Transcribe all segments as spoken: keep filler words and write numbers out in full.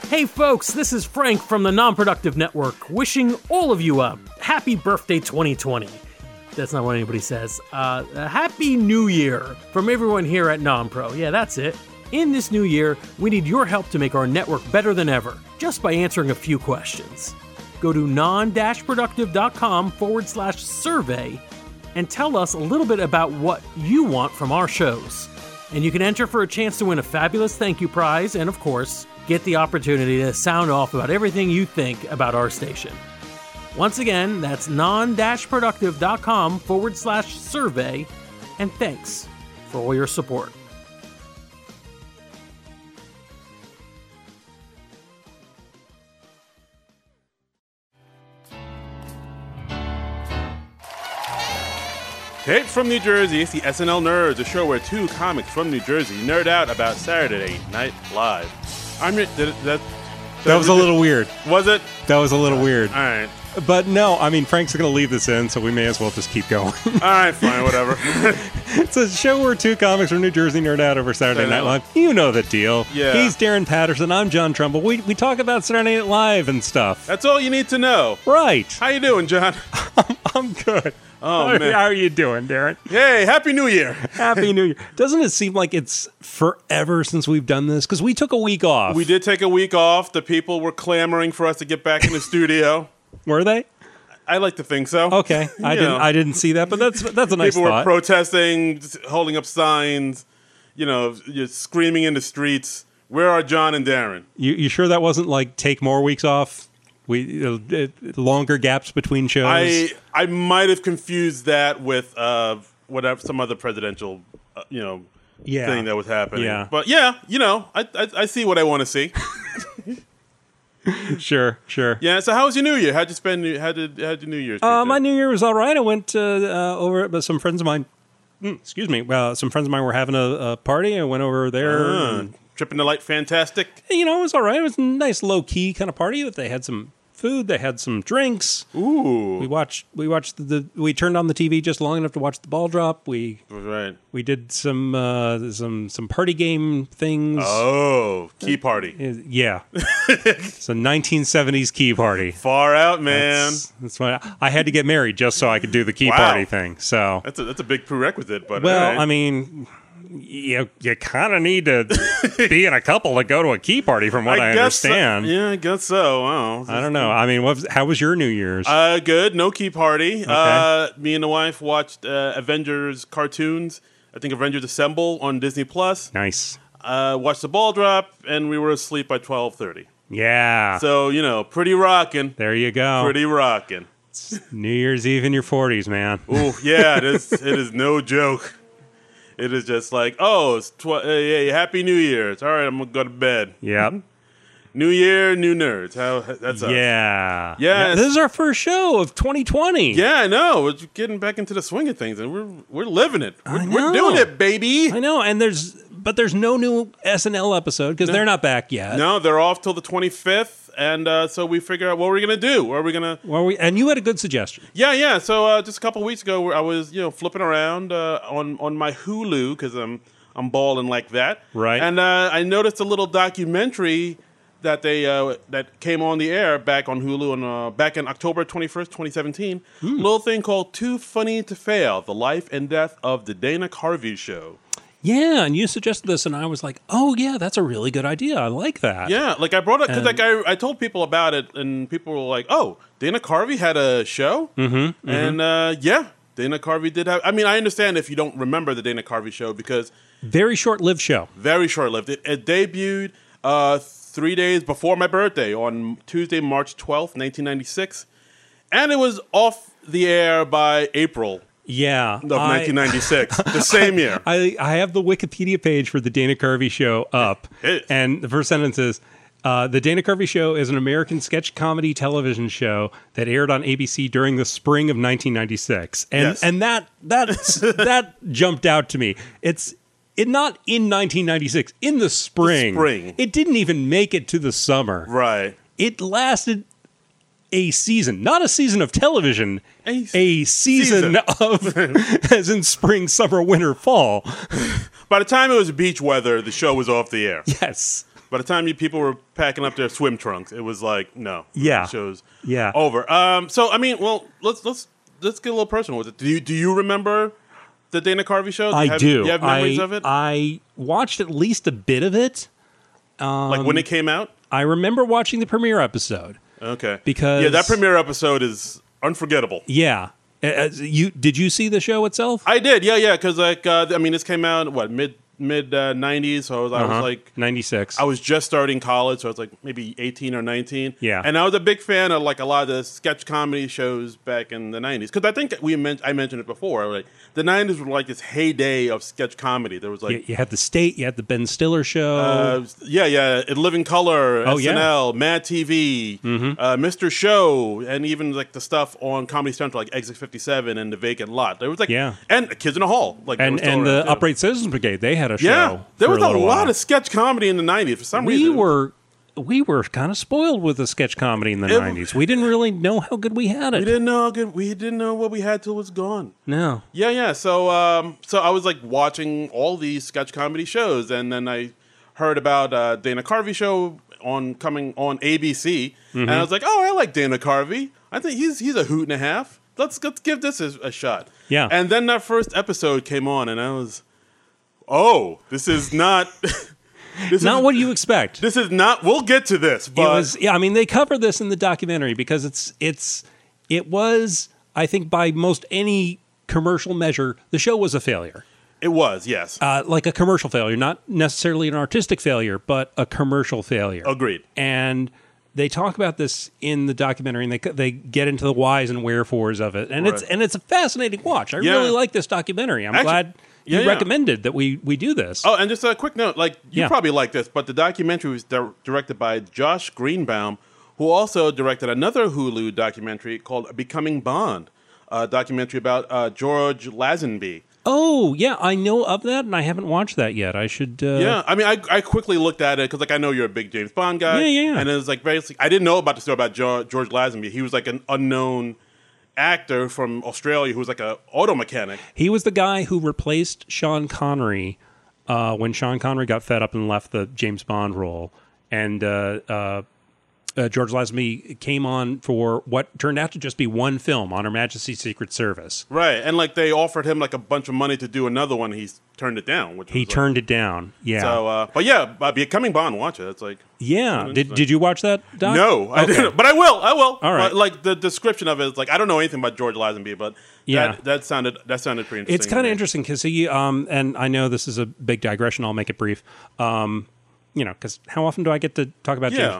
Hey folks, this is Frank from the Non-Productive Network, wishing all of you a happy birthday twenty twenty. That's not what anybody says. Uh, a happy New Year from everyone here at Non-Pro. Yeah, that's it. In this new year, we need your help to make our network better than ever, just by answering a few questions. Go to non-productive.com forward slash survey and tell us a little bit about what you want from our shows. And you can enter for a chance to win a fabulous thank you prize and, of course, get the opportunity to sound off about everything you think about our station. Once again, that's non-productive.com forward slash survey, and thanks for all your support. Taped from New Jersey, it's the S N L Nerds, a show where two comics from New Jersey nerd out about Saturday Night Live. I'm your, did it, that, that was a little weird. Was it? That was a little uh, weird. All right. But no, I mean, Frank's going to leave this in, so we may as well just keep going. All right, fine, whatever. It's a show where two comics from New Jersey nerd out over Saturday Night Live. You know the deal. Yeah. He's Darren Patterson. I'm John Trumbull. We we talk about Saturday Night Live and stuff. That's all you need to know. Right. How you doing, John? I'm, I'm good. Oh, how, man. How are you doing, Darren? Hey, Happy New Year. Happy New Year. Doesn't it seem like it's forever since we've done this? Because we took a week off. We did take a week off. The people were clamoring for us to get back in the studio. Were they? I like to think so. Okay, I You didn't. know. I didn't see that, but that's that's a nice People thought. were protesting, holding up signs, you know, just screaming in the streets. Where are John and Darren? You you sure that wasn't like take more weeks off? We uh, uh, longer gaps between shows. I I might have confused that with uh whatever some other presidential uh, you know yeah. thing that was happening. Yeah. But yeah, you know, I I, I see what I want to see. Sure, sure. Yeah. So how was your New Year? How'd you spend? How did how did your New Year's? Uh, my New Year was all right. I went uh, uh, over with some friends of mine. Mm, excuse me. Uh, some friends of mine were having a, a party. I went over there. Uh, and, tripping the light, fantastic. you know, it was all right. It was a nice, low key kind of party. But they had some food. They had some drinks. Ooh. We watched. We watched the, the. We turned on the T V just long enough to watch the ball drop. We Right. we did some uh, some some party game things. Oh, key party. Uh, Yeah, it's a nineteen seventies key party. Far out, man. That's, that's why I had to get married just so I could do the key Wow. party thing. So, That's a that's a big prerequisite, but well, all right. I mean, you you kind of need to be in a couple to go to a key party, from what I, guess so. understand. Yeah, I guess so. Wow. I don't know. I mean, what was, how was your New Year's? Uh, good. No key party. Uh, me and the wife watched uh, Avengers cartoons. I think Avengers Assemble on Disney Plus. Nice. Uh, watched the ball drop, and we were asleep by twelve thirty. Yeah. So you know, pretty rocking. There you go. Pretty rocking. New Year's Eve in your forties, man. Ooh, yeah. It is. It is no joke. It is just like, oh, it's tw- hey, hey, Happy New Year's. All right, I'm gonna go to bed. Yep. New Year, new nerds. How that's us. Yeah. Yeah. This is our first show of twenty twenty. Yeah, I know. We're getting back into the swing of things, and we're we're living it. We're, I we're know. doing it, baby. I know, and there's but there's no new S N L episode because they're not back yet. No, they're off till the twenty-fifth, and uh, so we figure out what we're gonna do. What are we gonna? Well, we and you had a good suggestion. Yeah, yeah. So uh, just a couple weeks ago, I was you know flipping around uh, on on my Hulu because I'm I'm balling like that, Right. And uh, I noticed a little documentary that they uh, that came on the air back on Hulu on uh, back in October twenty-first, twenty seventeen. A little thing called "Too Funny to Fail: The Life and Death of the Dana Carvey Show." Yeah, and you suggested this, and I was like, "Oh yeah, that's a really good idea. I like that." Yeah, like I brought it because And- like I, I told people about it, and people were like, "Oh, Dana Carvey had a show," mm-hmm, mm-hmm. and uh, yeah, Dana Carvey did have. I mean, I understand if you don't remember the Dana Carvey show because Very short-lived show. very short-lived. It, it debuted uh, three days before my birthday on Tuesday, March twelfth, nineteen ninety-six, and it was off the air by April Yeah, of I- nineteen ninety-six, the same year. I, I have the Wikipedia page for the Dana Carvey Show up, It is. and the first sentence is, uh, the Dana Carvey Show is an American sketch comedy television show that aired on A B C during the spring of nineteen ninety-six. And Yes. and that that's, that jumped out to me. It's it not in nineteen ninety-six, in the spring. The spring. It didn't even make it to the summer. Right. It lasted a season, not a season of television, A a season, season. of, as in spring, summer, winter, fall. By the time it was beach weather, the show was off the air. Yes. By the time you people were packing up their swim trunks, it was like, no, Yeah. the show's Yeah. over. Um, so I mean, well, let's let's let's get a little personal with it. Do you do you remember the Dana Carvey show? I have, do. You have memories I, of it? I watched at least a bit of it. Like when it came out? I remember watching the premiere episode. Okay. Because- yeah, that premiere episode is unforgettable. Yeah. Uh, you did you see the show itself? I did, yeah, yeah, because like uh, I mean, this came out what mid mid uh, nineties, so I was, I was Uh-huh. like, ninety-six. I was just starting college, so I was like maybe eighteen or nineteen. Yeah. and I was a big fan of like a lot of the sketch comedy shows back in the nineties because I think we men- I mentioned it before. Like the nineties were like this heyday of sketch comedy. There was like you, you had the State, you had the Ben Stiller show. Uh, yeah, yeah, in Living Color, Oh, S yeah. N L, Mad T V, uh, Mister Show, and even like the stuff on Comedy Central, like Exit fifty-seven and The Vacant Lot. There was like, Yeah. and Kids in the Hall, like they and were still and the around, too. Upright Citizens Brigade, they had a show. Yeah, there for was a, little lot while. of sketch comedy in the nineties for some We reason. were we were kind of spoiled with the sketch comedy in the It- nineties. We didn't really know how good we had it. we didn't know how good, we didn't know what we had till it was gone. No. Yeah, yeah. So, um, so I was like watching all these sketch comedy shows, and then I heard about uh, Dana Carvey show on coming on A B C, Mm-hmm. and I was like, oh, I like Dana Carvey. I think he's he's a hoot and a half. Let's let's give this a, a shot. Yeah. And then that first episode came on, and I was, oh, this is not. This Not is, what you expect. This is not. We'll get to this, but It was yeah, I mean they cover this in the documentary because it's it's it was I think by most any commercial measure the show was a failure. it was yes, Uh, like a commercial failure, not necessarily an artistic failure, but a commercial failure. agreed. And they talk about this in the documentary, and they they get into the whys and wherefores of it, and it's Right. and it's a fascinating watch. I Yeah. really like this documentary. I'm Actually- glad you yeah, yeah. recommended that we we do this. Oh, and just a quick note, like you Yeah. probably like this, but the documentary was di- directed by Josh Greenbaum, who also directed another Hulu documentary called Becoming Bond, a documentary about uh, George Lazenby. Oh yeah, I know of that, and I haven't watched that yet. I should. Uh, Yeah, I mean, I, I quickly looked at it because, like, I know you're a big James Bond guy. Yeah, yeah, yeah. And it was like basically, I didn't know about the story about George, George Lazenby. He was like an unknown actor from Australia who was like a auto mechanic. He was the guy who replaced Sean Connery uh, when Sean Connery got fed up and left the James Bond role, and uh, uh, uh, George Lazenby came on for what turned out to just be one film, On Her Majesty's Secret Service. Right, and like they offered him like a bunch of money to do another one. He turned it down. Which He was, like- turned it down. Yeah, So, uh, but yeah, uh, Becoming Bond, watch it. It's like yeah. Did Did you watch that, Doc? no, I Okay. didn't, but I will. I will. All right. Uh, like the description of it is like I don't know anything about George Lazenby, but Yeah. that, that sounded that sounded pretty interesting. It's kind to of me. interesting because he, um, and I know this is a big digression. I'll make it brief. Um, you know, because how often do I get to talk about Yeah. James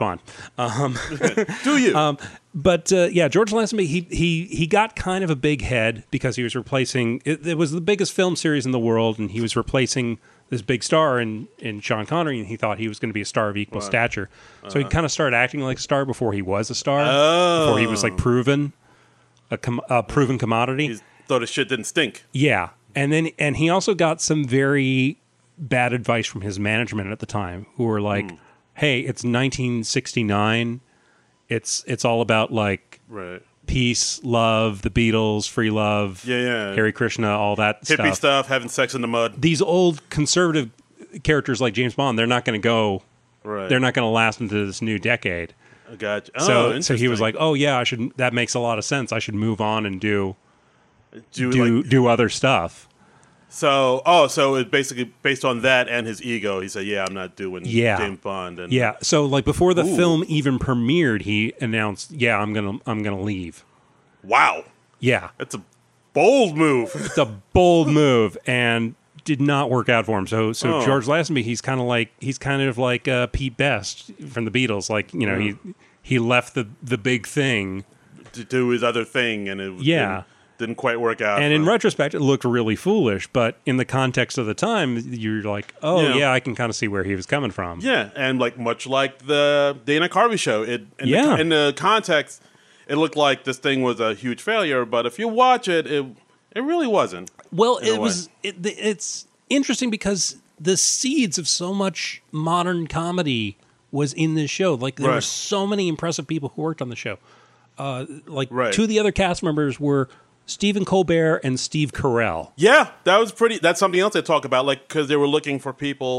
Bond? Do you? Um, but uh, yeah, George Lazenby, he he he got kind of a big head because he was replacing. It, it was the biggest film series in the world, and he was replacing this big star in in Sean Connery, and he thought he was going to be a star of equal stature. So he kind of started acting like a star before he was a star. Oh. Before he was like proven a, com- a proven commodity. He thought his shit didn't stink. Yeah, and then and he also got some very bad advice from his management at the time, who were like, "Hey, it's nineteen sixty-nine. It's it's all about like Right. peace, love, the Beatles, free love, Yeah, yeah. Hare Krishna, all that Hippie stuff. stuff, having sex in the mud. These old conservative characters like James Bond, they're not going to go. Right. They're not going to last into this new decade. I got you. Oh, So so he was interesting. like, "Oh yeah, I should. That makes a lot of sense. I should move on and do do, do like, do other stuff." so. Oh, so it's basically based on that and his ego. He said, "Yeah, I'm not doing Yeah. James Bond." And Yeah. So like before the Ooh. film even premiered, he announced, "Yeah, I'm gonna I'm gonna leave." wow, Yeah, that's a bold move. it's a bold move and did not work out for him. So so Oh. George Lazenby, he's kind of like he's kind of like uh, Pete Best from the Beatles. Like you know he he left the the big thing, to do his other thing, and it Yeah. didn't, didn't quite work out. and in for him. retrospect, it looked really foolish. But in the context of the time, you're like, oh Yeah. yeah, I can kind of see where he was coming from. yeah, and like much like the Dana Carvey show, it in, Yeah. the, in the context, it looked like this thing was a huge failure. But if you watch it, it it really wasn't. Well, in a it was. It, it's interesting because the seeds of so much modern comedy was in this show. Like there were Right. so many impressive people who worked on the show. Uh, like Right. two of the other cast members were Stephen Colbert and Steve Carell. Yeah, that was pretty. That's something else they talk about, like because they were looking for people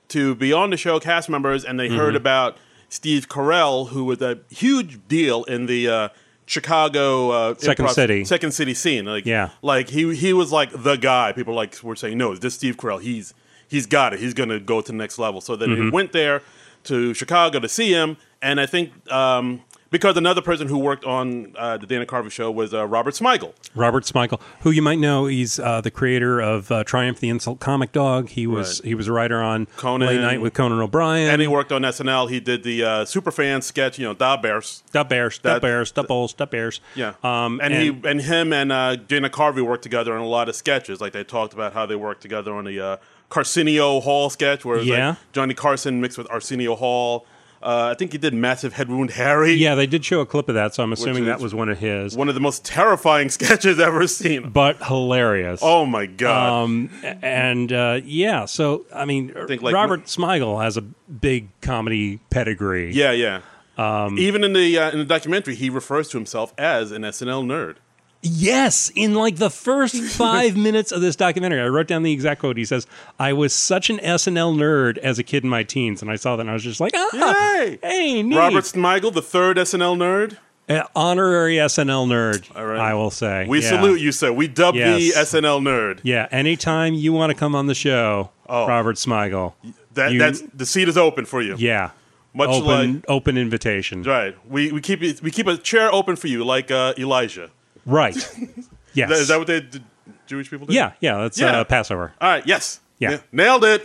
to be on the show, cast members, and they Mm-hmm. heard about Steve Carell, who was a huge deal in the uh, Chicago uh, Second improv- City. Second City scene. Like, Yeah. like he he was like the guy. People like were saying, no, this Steve Carell, he's he's got it. He's going to go to the next level. So then Mm-hmm. he went there to Chicago to see him, and I think um, because another person who worked on uh, the Dana Carvey show was uh, Robert Smigel. Robert Smigel, who you might know, he's uh, the creator of uh, Triumph the Insult Comic Dog. He was Right. he was a writer on Conan. Late Night with Conan O'Brien. And he worked on S N L. He did the uh, Superfan sketch, you know, Da Bears. Da Bears, Da That- Bears, Da Bulls, Da Bears. Yeah. Um, and, he and him and uh, Dana Carvey worked together on a lot of sketches. Like they talked about how they worked together on the uh, Arsenio Hall sketch, where it was Yeah. like Johnny Carson mixed with Arsenio Hall. Uh, I think he did Massive Head Wound Harry. Yeah, they did show a clip of that, so I'm assuming is that was one of his. One of the most terrifying sketches ever seen. But hilarious. Oh my god. Um, and uh, yeah, so I mean, think, like, Robert Smigel has a big comedy pedigree. yeah, yeah. Um, Even in the uh, in the documentary, he refers to himself as an S N L nerd. Yes, in like the first five minutes of this documentary, I wrote down the exact quote. He says, "I was such an S N L nerd as a kid in my teens," and I saw that, and I was just like, "Ah, Yay! hey, neat." Robert Smigel, the third S N L nerd. Uh, honorary S N L nerd. All right. I will say. We Yeah. salute you, sir. We dub the Yes. S N L nerd. Yeah, anytime you want to come on the show, Oh. Robert Smigel. That You- that's the seat is open for you. Yeah, Much open like open invitation. right. We we keep it, we keep a chair open for you, like uh, Elijah. Right. Yes. Is that, is that what the the Jewish people do? Yeah, yeah. That's Yeah. Uh, Passover. All right. Yes. Yeah. Nailed it.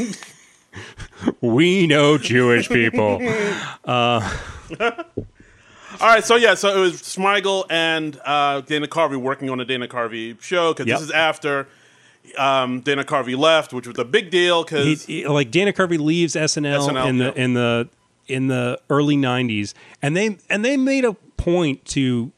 We know Jewish people. All right. So yeah. So it was Smigel and uh, Dana Carvey working on the Dana Carvey show because Yep. this is after um, Dana Carvey left, which was a big deal He, because he- like Dana Carvey leaves S N L, S N L, in the yeah. in the in the early nineties, and they and they made a point to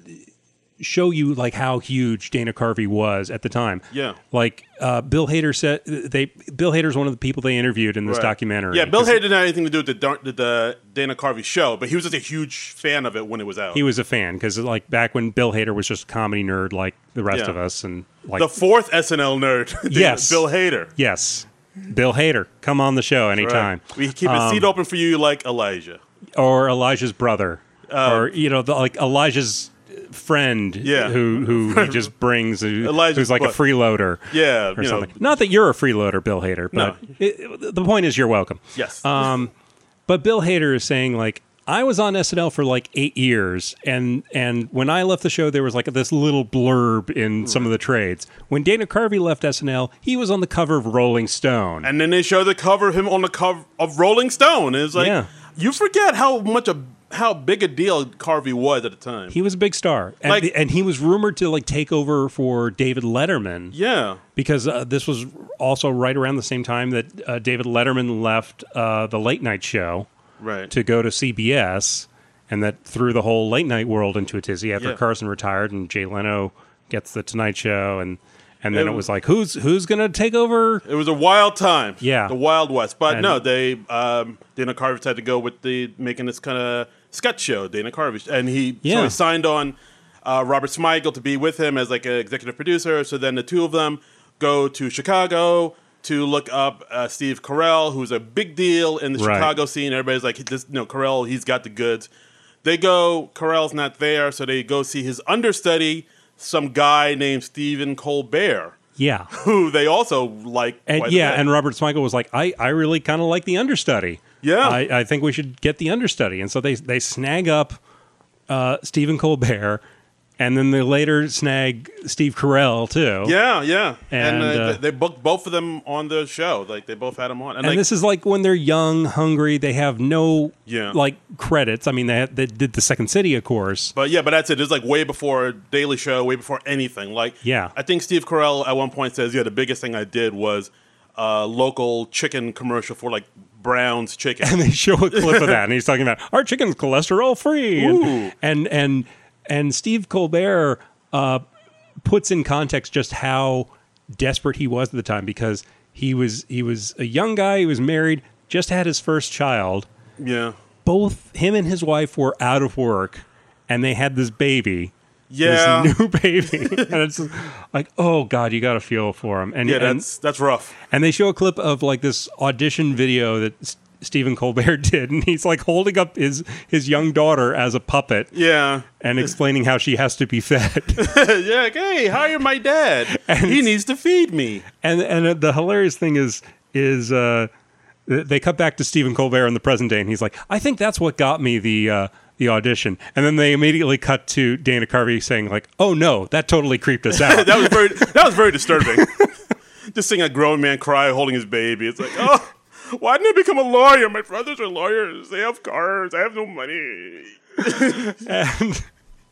show you like how huge Dana Carvey was at the time. Yeah. Like uh, Bill Hader said, they Bill Hader's one of the people they interviewed in this Right. documentary. Yeah, Bill 'Cause Hader didn't have anything to do with the, Dar- the, the Dana Carvey show, but he was just a huge fan of it when it was out. He was a fan because like back when Bill Hader was just a comedy nerd like the rest Yeah. of us, and like the fourth S N L nerd. Yes. Bill Hader. yes, Bill Hader, come on the show anytime. Right. We keep a seat open for you, like Elijah. Or Elijah's brother, or you know, the, like Elijah's friend, Yeah. who who he just brings, who, Elijah's who's like a butt. freeloader, Yeah, or you know. something. Not that you're a freeloader, Bill Hader, but it, the point is you're welcome. Yes. Um, but Bill Hader is saying like, I was on S N L for like eight years, and and when I left the show, there was like this little blurb in some of the trades. When Dana Carvey left S N L, he was on the cover of Rolling Stone. and then they show the cover of him on the cover of Rolling Stone. And it's like, Yeah. you forget how much a how big a deal Carvey was at the time. He was a big star, and, Like- the- and he was rumored to like take over for David Letterman. yeah. Because uh, this was also right around the same time that uh, David Letterman left uh, the late night show Right. to go to C B S, and that threw the whole late night world into a tizzy after Yeah. Carson retired and Jay Leno gets the Tonight Show, and and then It it, was- was like, who's who's gonna take over? It was a wild time. Yeah. The Wild West. But And- no, they um, Dana Carvey had to go with the making this kind of sketch show, Dana Carvey, and he so Yeah. he signed on uh, Robert Smigel to be with him as like an executive producer. So then the two of them go to Chicago to look up uh, Steve Carell, who's a big deal in the Right. Chicago scene. Everybody's like, this, no, Carell, he's got the goods. They go, Carell's not there, so they go see his understudy, some guy named Stephen Colbert, Yeah, who they also like. and quite a yeah, bit. and Robert Smigel was like, I I really kind of like the understudy. Yeah. I, I think we should get the understudy, and so they they snag up uh, Stephen Colbert, and then they later snag Steve Carell too. Yeah, yeah, And, and, uh, uh, they, they booked both of them on the show. Like they both had them on, and, And like this is like when they're young, hungry. They have no Yeah. like credits. I mean, they had, they did the Second City, of course. but yeah, but that's it. It's like way before Daily Show, way before anything. Like, Yeah. I think Steve Carell at one point says, "Yeah, the biggest thing I did was a local chicken commercial for like Brown's Chicken." And they show a clip of that, and he's talking about our chicken's cholesterol free, Ooh. and, and and and Steve Colbert uh, puts in context just how desperate he was at the time, because he was he was a young guy, he was married, just had his first child. yeah, Both him and his wife were out of work, and they had this baby. Yeah. this new baby, and it's like, oh god, you got to feel for him. And Yeah, and, that's that's rough. and they show a clip of like this audition video that S- Stephen Colbert did, and he's like holding up his his young daughter as a puppet Yeah. and explaining how she has to be fed. Yeah, like, hey, hire my dad. He needs to feed me. And and the hilarious thing is is uh, they cut back to Stephen Colbert in the present day, and he's like, I think that's what got me the uh, the audition. And then they immediately cut to Dana Carvey saying like, oh no, that totally creeped us out. That was very that was very disturbing. Just seeing a grown man cry holding his baby. It's like, oh, why didn't I become a lawyer? My brothers are lawyers. They have cars. I have no money. and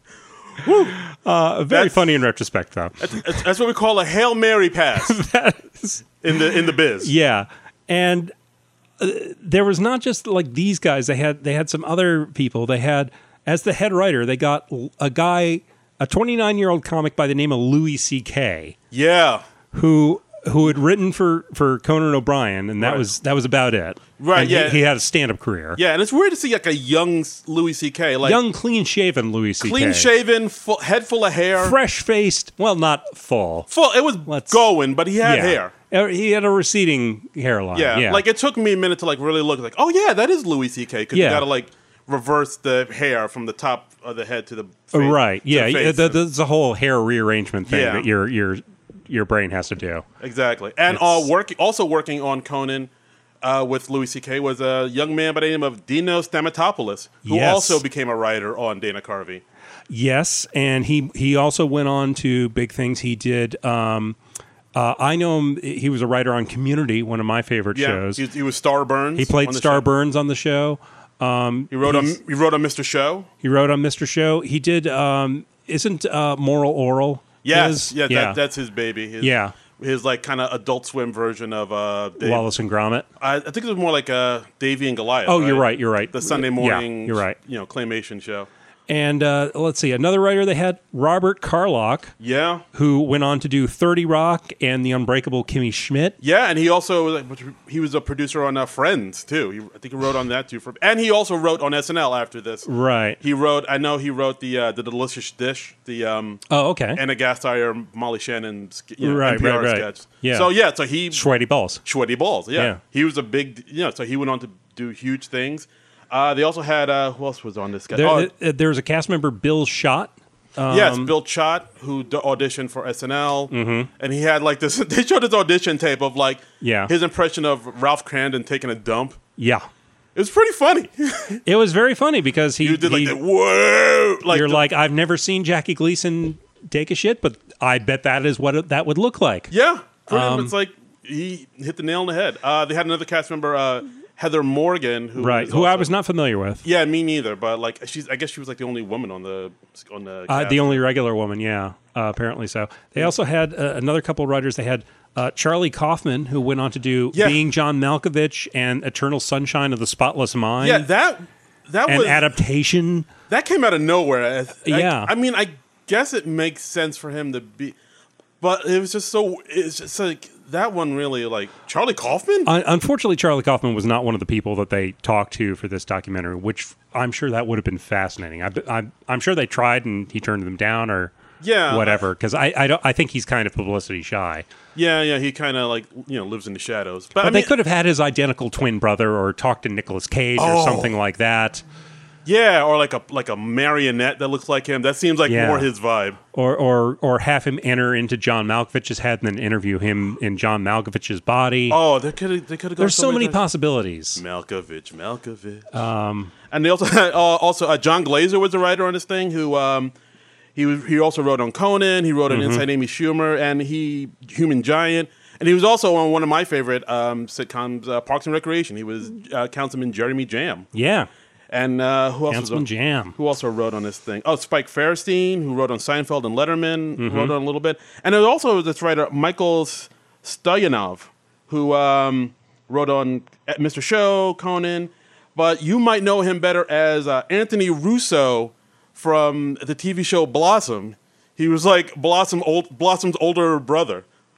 uh, very That's- funny in retrospect, though. That's, that's what we call a Hail Mary pass That's- in the in the biz. yeah, and uh, there was not just like these guys. They had they had some other people. They had as the head writer. They got a guy, a twenty-nine year old comic by the name of Louis C K, Yeah. who who had written for, for Conan O'Brien, and that Right. was that was about it. Right, And yeah. He, he had a stand up career. Yeah, and it's weird to see like a young Louis C K, like Young, clean shaven Louis C K, clean shaven, full, head full of hair, fresh faced. Well, not full. full. It was Let's- going, but he had yeah. hair. Uh, He had a receding hairline. Yeah. Yeah, like it took me a minute to like really look like, oh yeah, that is Louis C K because Yeah. you got to like reverse the hair from the top of the head to the face, right. to Yeah, the yeah, face. the, the, there's a whole hair rearrangement thing Yeah. that your your your brain has to do. Exactly. And It's- uh, working also working on Conan uh, with Louis C K was a young man by the name of Dino Stamatopoulos, who Yes. also became a writer on Dana Carvey. Yes, and he he also went on to big things. He did. Um, uh, I know him. He was a writer on Community, one of my favorite Yeah, shows. he, he was Star Burns. He played on the Star show. Burns on the show. Um, He wrote on he's- he wrote on Mister Show. He wrote on Mister Show. He did. Um, isn't uh, Moral Oral? Yes, his? yeah, yeah, That, that's his baby. His, yeah. his like kind of Adult Swim version of uh, Dave. Wallace and Gromit. I, I think it was more like uh, Davy and Goliath. Oh, you're right. You're right. The Sunday Yeah, morning, you're right. You know, claymation show. And uh, let's see, another writer they had, Robert Carlock, Yeah, who went on to do thirty Rock and The Unbreakable Kimmy Schmidt. yeah, and he also like, he was a producer on uh, Friends too. He, I think he wrote on that too. For, and he also wrote on S N L after this. Right. He wrote. I know he wrote the uh, the Delicious Dish, the um, Oh, okay. Anna Gasteyer, Molly Shannon, you know, Right, N P R right, right. sketch. Yeah. So yeah, so he Sweaty Balls. Sweaty Balls. Yeah. Yeah. He was a big. You know, so he went on to do huge things. Uh, they also had uh, who else was on this guy? There, oh, uh, there was a cast member, Bill Schott. Um, yes, Bill Chott, who d- auditioned for S N L, mm-hmm. and he had like this. They showed his audition tape of like Yeah. his impression of Ralph Crandon taking a dump. Yeah. It was pretty funny. It was very funny because he, You did like he- the whoa, like you're the- like, I've never seen Jackie Gleason take a shit, but I bet that is what it, that would look like. yeah, pretty Um, much. It's like he hit the nail on the head. Uh, they had another cast member, uh, Heather Morgan, who Right. was Who I also- was not familiar with. Yeah, me neither. But like, she's. I guess she was like the only woman on the on the. Uh, cast. the only regular woman, yeah, uh, apparently so. They also had uh, another couple of writers. They had uh, Charlie Kaufman, who went on to do Yeah. Being John Malkovich and Eternal Sunshine of the Spotless Mind. Yeah, that that and was adaptation. that came out of nowhere. I, Yeah. I, I mean, I guess it makes sense for him to be, but it was just so. It's just like that one really like Charlie Kaufman. Un- unfortunately, Charlie Kaufman was not one of the people that they talked to for this documentary, which I'm sure that would have been fascinating. I, I, I'm sure they tried and he turned them down or Yeah. whatever. Because I, I, don't, I think he's kind of publicity shy. Yeah, yeah, he kind of like you know lives in the shadows. But, But I they mean, could have had his identical twin brother or talked to Nicolas Cage or Oh. something like that. yeah, or like a like a marionette that looks like him. That seems like Yeah. more his vibe. Or, or or have him enter into John Malkovich's head and then interview him in John Malkovich's body. Oh, they could have they could have. There's so many directions. possibilities. Malkovich, Malkovich. Um, and they also had, uh, also uh, John Glazer was the writer on this thing. Who um, he was he also wrote on Conan. He wrote on Mm-hmm. Inside Amy Schumer, and he Human Giant. And he was also on one of my favorite um, sitcoms, uh, Parks and Recreation. He was uh, Councilman Jeremy Jam. Yeah. And uh, who else? Councilman was on, Jam. Who also wrote on this thing? Oh, Spike Fairstein, who wrote on Seinfeld and Letterman, Mm-hmm. who wrote on a little bit. And there's also this writer, Michael Stoyanov, who um, wrote on Mister Show, Conan. But you might know him better as uh, Anthony Russo from the T V show Blossom. He was like Blossom old, Blossom's older brother.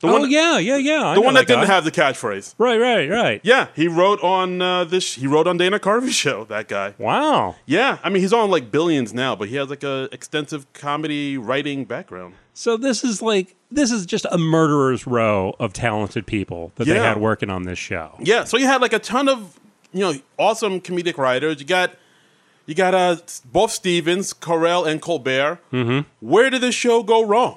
The oh one, yeah, yeah, yeah. I the know one that, that didn't guy. have the catchphrase. Right, right, right. Yeah, he wrote on uh, this. He wrote on Dana Carvey's show. That guy. Wow. Yeah, I mean he's on like Billions now, but he has like a extensive comedy writing background. So this is like this is just a murderer's row of talented people that they Yeah. had working on this show. Yeah, so you had like a ton of you know awesome comedic writers. You got you got uh, both Stevens, Carell, and Colbert. Mm-hmm. Where did this show go wrong?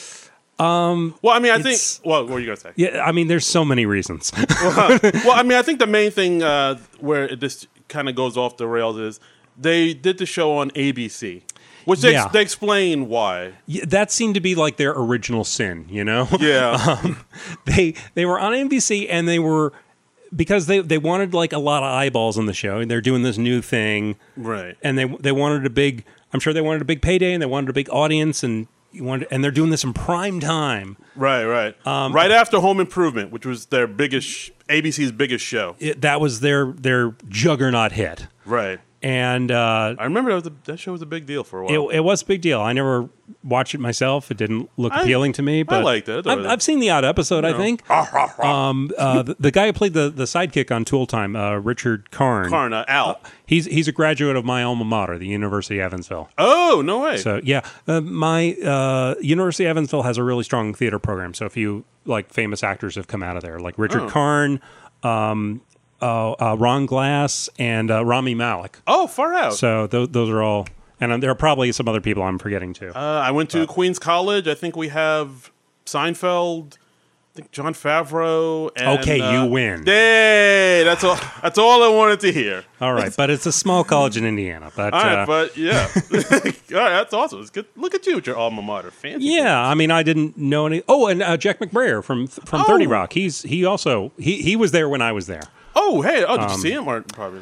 Um, well, I mean, I think. it's- Well, what were you gonna say? Yeah, I mean, there's so many reasons. Well, I mean, I think the main thing uh, where it just kind of goes off the rails is they did the show on A B C, which they, Yeah. they explain why. Yeah, that seemed to be like their original sin, you know? Yeah, they they were on N B C and they were because they they wanted like a lot of eyeballs on the show and they're doing this new thing right. and they they wanted a big I'm sure they wanted a big payday and they wanted a big audience and you wanted and they're doing this in prime time. Right, right. Um, right after Home Improvement, which was their biggest, sh- A B C's biggest show. It, that was their their juggernaut hit. Right. And uh, I remember that, was a, that show was a big deal for a while. It, it was a big deal. I never watched it myself. It didn't look I- appealing to me. But liked it. I thought I've, it was- I've seen the odd episode. I think. um, uh, the, the guy who played the, the sidekick on Tool Time, uh, Richard Karn. Karn, uh, Al. He's he's a graduate of my alma mater, the University of Evansville. Oh, no way. So yeah, uh, my uh, University of Evansville has a really strong theater program. So if you like, famous actors have come out of there, like Richard Oh. Karn, um, uh, uh, Ron Glass, and uh, Rami Malek. oh, far out. So those those are all, and there are probably some other people I'm forgetting too. Uh, I went to Queens College. I think we have Seinfeld. I think John Favreau. And, Okay, uh, you win. Yay! That's all. That's all I wanted to hear. All right, but it's a small college in Indiana. But, All right, uh, but yeah, all right, that's awesome. It's good. Look at you with your alma mater, fancy. yeah, I mean, I didn't know any. Oh, and uh, Jack McBrayer from from Oh. thirty Rock. He's he also he he was there when I was there. Oh, hey. Oh, did Um, you see him? Or probably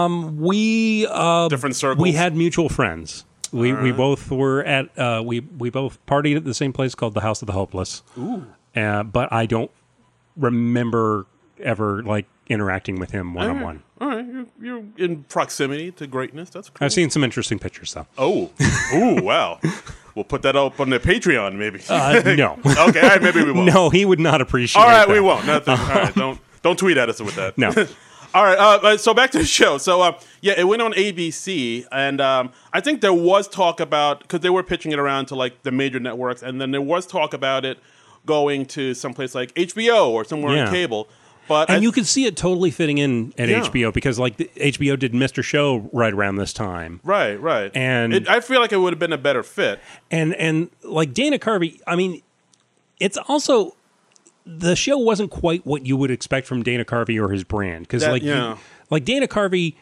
We uh, different circles. we had mutual friends. We we both were at uh, we we both partied at the same place called the House of the Hopeless. Ooh. Uh, but I don't remember ever like interacting with him one on one. All right, you're, you're in proximity to greatness. That's cool. I've seen some interesting pictures though. Oh, ooh, wow. We'll put that up on the Patreon, maybe. Uh, no, okay, all right, maybe we won't. no, he would not appreciate. All right, that. we won't. Nothing. All right, don't don't tweet at us with that. No. All right. Uh, uh, so back to the show. So uh, yeah, it went on A B C, and um, I think there was talk about because they were pitching it around to like the major networks, and then there was talk about it going to someplace like H B O or somewhere Yeah. on cable. But And I- you could see it totally fitting in at Yeah. H B O because, like, the H B O did Mister Show right around this time, right, right, And- it, I feel like it would have been a better fit. and and like Dana Carvey. I mean, it's also the show wasn't quite what you would expect from Dana Carvey or his brand because, That- like, you- yeah. like Dana Carvey.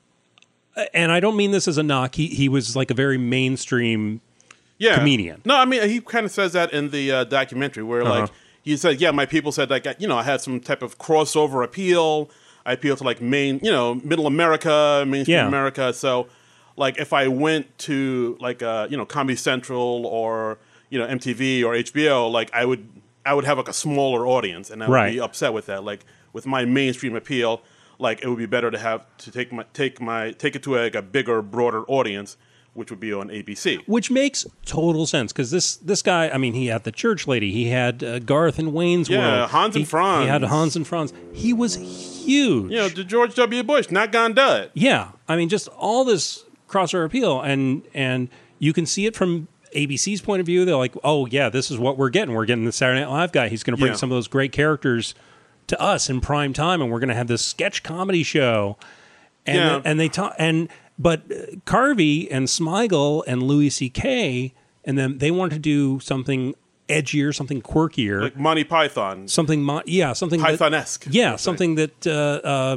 And I don't mean this as a knock. He he was like a very mainstream. Yeah, Comedian. No, I mean he kind of says that in the uh, documentary where Uh-huh. like he said, yeah, my people said like you know I had some type of crossover appeal. I appeal to like main, you know, middle America, mainstream Yeah. America. So like if I went to like uh, you know Comedy Central or you know M T V or H B O, like I would I would have like a smaller audience, and I would Right. be upset with that. Like with my mainstream appeal, like it would be better to have to take my take my take it to like a bigger, broader audience, which would be on A B C. Which makes total sense because this this guy, I mean, he had the Church Lady, he had uh, Garth and Wayne's Yeah, World, Hans and he, Franz. he had Hans and Franz. He was huge. You know, the George W. Bush, not gonna do it. Yeah, I mean, just all this crossover appeal, and and you can see it from A B C's point of view. They're like, oh yeah, this is what we're getting. We're getting the Saturday Night Live guy. He's going to bring Yeah. some of those great characters to us in prime time, and we're going to have this sketch comedy show. And Yeah. and they talk and but uh, Carvey and Smigel and Louis C K and then they wanted to do something edgier, something quirkier, Like Monty Python, something mo- yeah, something that- Python-esque. yeah, let's say. something that uh, uh,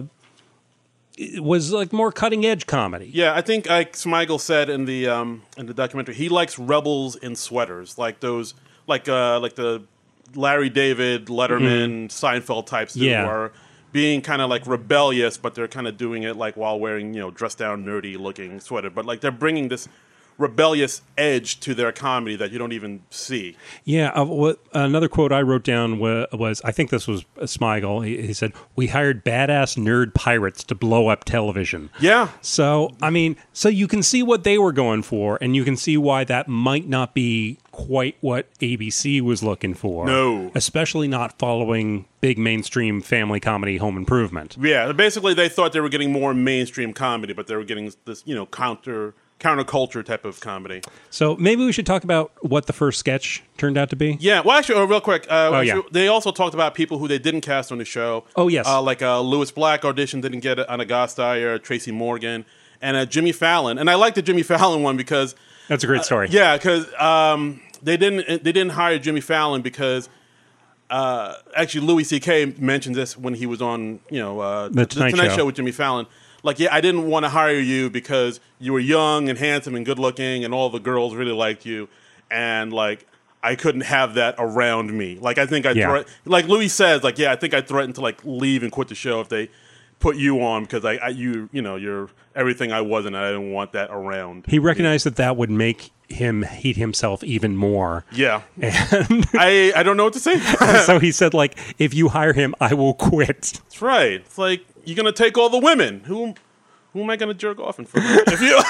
it was like more cutting edge comedy. Yeah, I think like Smigel said in the um, in the documentary, he likes rebels in sweaters, like those, like uh, like the Larry David, Letterman, Seinfeld types who Mm-hmm. Yeah. are being kind of like rebellious, but they're kind of doing it like while wearing you know dressed down, nerdy looking sweater. But like they're bringing this rebellious edge to their comedy that you don't even see. Yeah, uh, what, another quote I wrote down was, was I think this was Smigel. He, he said, "We hired badass nerd pirates to blow up television." Yeah, So, I mean, so you can see what they were going for, and you can see why that might not be quite what A B C was looking for. No. Especially not following big mainstream family comedy Home Improvement. Yeah, basically they thought they were getting more mainstream comedy, but they were getting this, you know, counter counterculture type of comedy. So maybe we should talk about what the first sketch turned out to be. Yeah, well, actually, uh, real quick, uh, Oh, yeah. they also talked about people who they didn't cast on the show. Oh, yes. Uh, like uh, Lewis Black audition didn't get Anna Gasteyer, Tracy Morgan, and uh, Jimmy Fallon. And I like the Jimmy Fallon one because... That's a great story. Uh, yeah, because um, they didn't they didn't hire Jimmy Fallon because... Uh, actually, Louis C K mentioned this when he was on, you know, uh, The Tonight Show. Show with Jimmy Fallon. Like, yeah, I didn't want to hire you because you were young and handsome and good looking, and all the girls really liked you, and like I couldn't have that around me. Like, I think I, Yeah. threat- like Louis says, like, yeah, I think I threatened to like leave and quit the show if they put you on because I, I you, you know, you're everything I wasn't. And I didn't want that around. He recognized that that would make him hate himself even more. Yeah, And I I don't know what to say. so he said, like, if you hire him, I will quit. That's right. It's like you're gonna take all the women. Who who am I gonna jerk off in front of? If you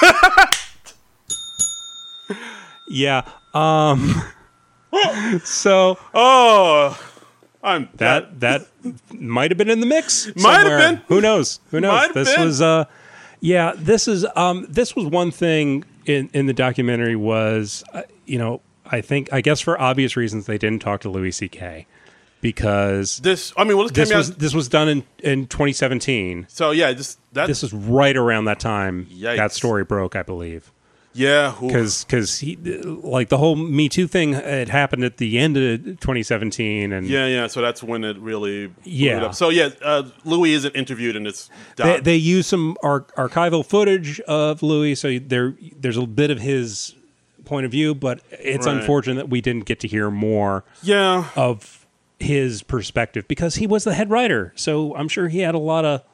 Yeah. Um. So oh, I'm that that might have been in the mix. Might have somewhere. been. Who knows? Who knows? Might have this been. was uh, yeah. This is um. This was one thing in in the documentary was uh, you know I think I guess for obvious reasons they didn't talk to Louis C K because this. I mean, well, this, this came was out. this was done in in twenty seventeen. So yeah, just that. This is right around that time Yikes. that story broke, I believe. yeah, ooh. Because because he like the whole Me Too thing had happened at the end of twenty seventeen, and yeah, yeah. So that's when it really. blew Yeah. it up. So yeah, uh, Louis isn't interviewed in this. they, Doc. they use some ar- archival footage of Louis, so there there's a bit of his point of view, but it's Right. unfortunate that we didn't get to hear more yeah. of his perspective because he was the head writer. So I'm sure he had a lot of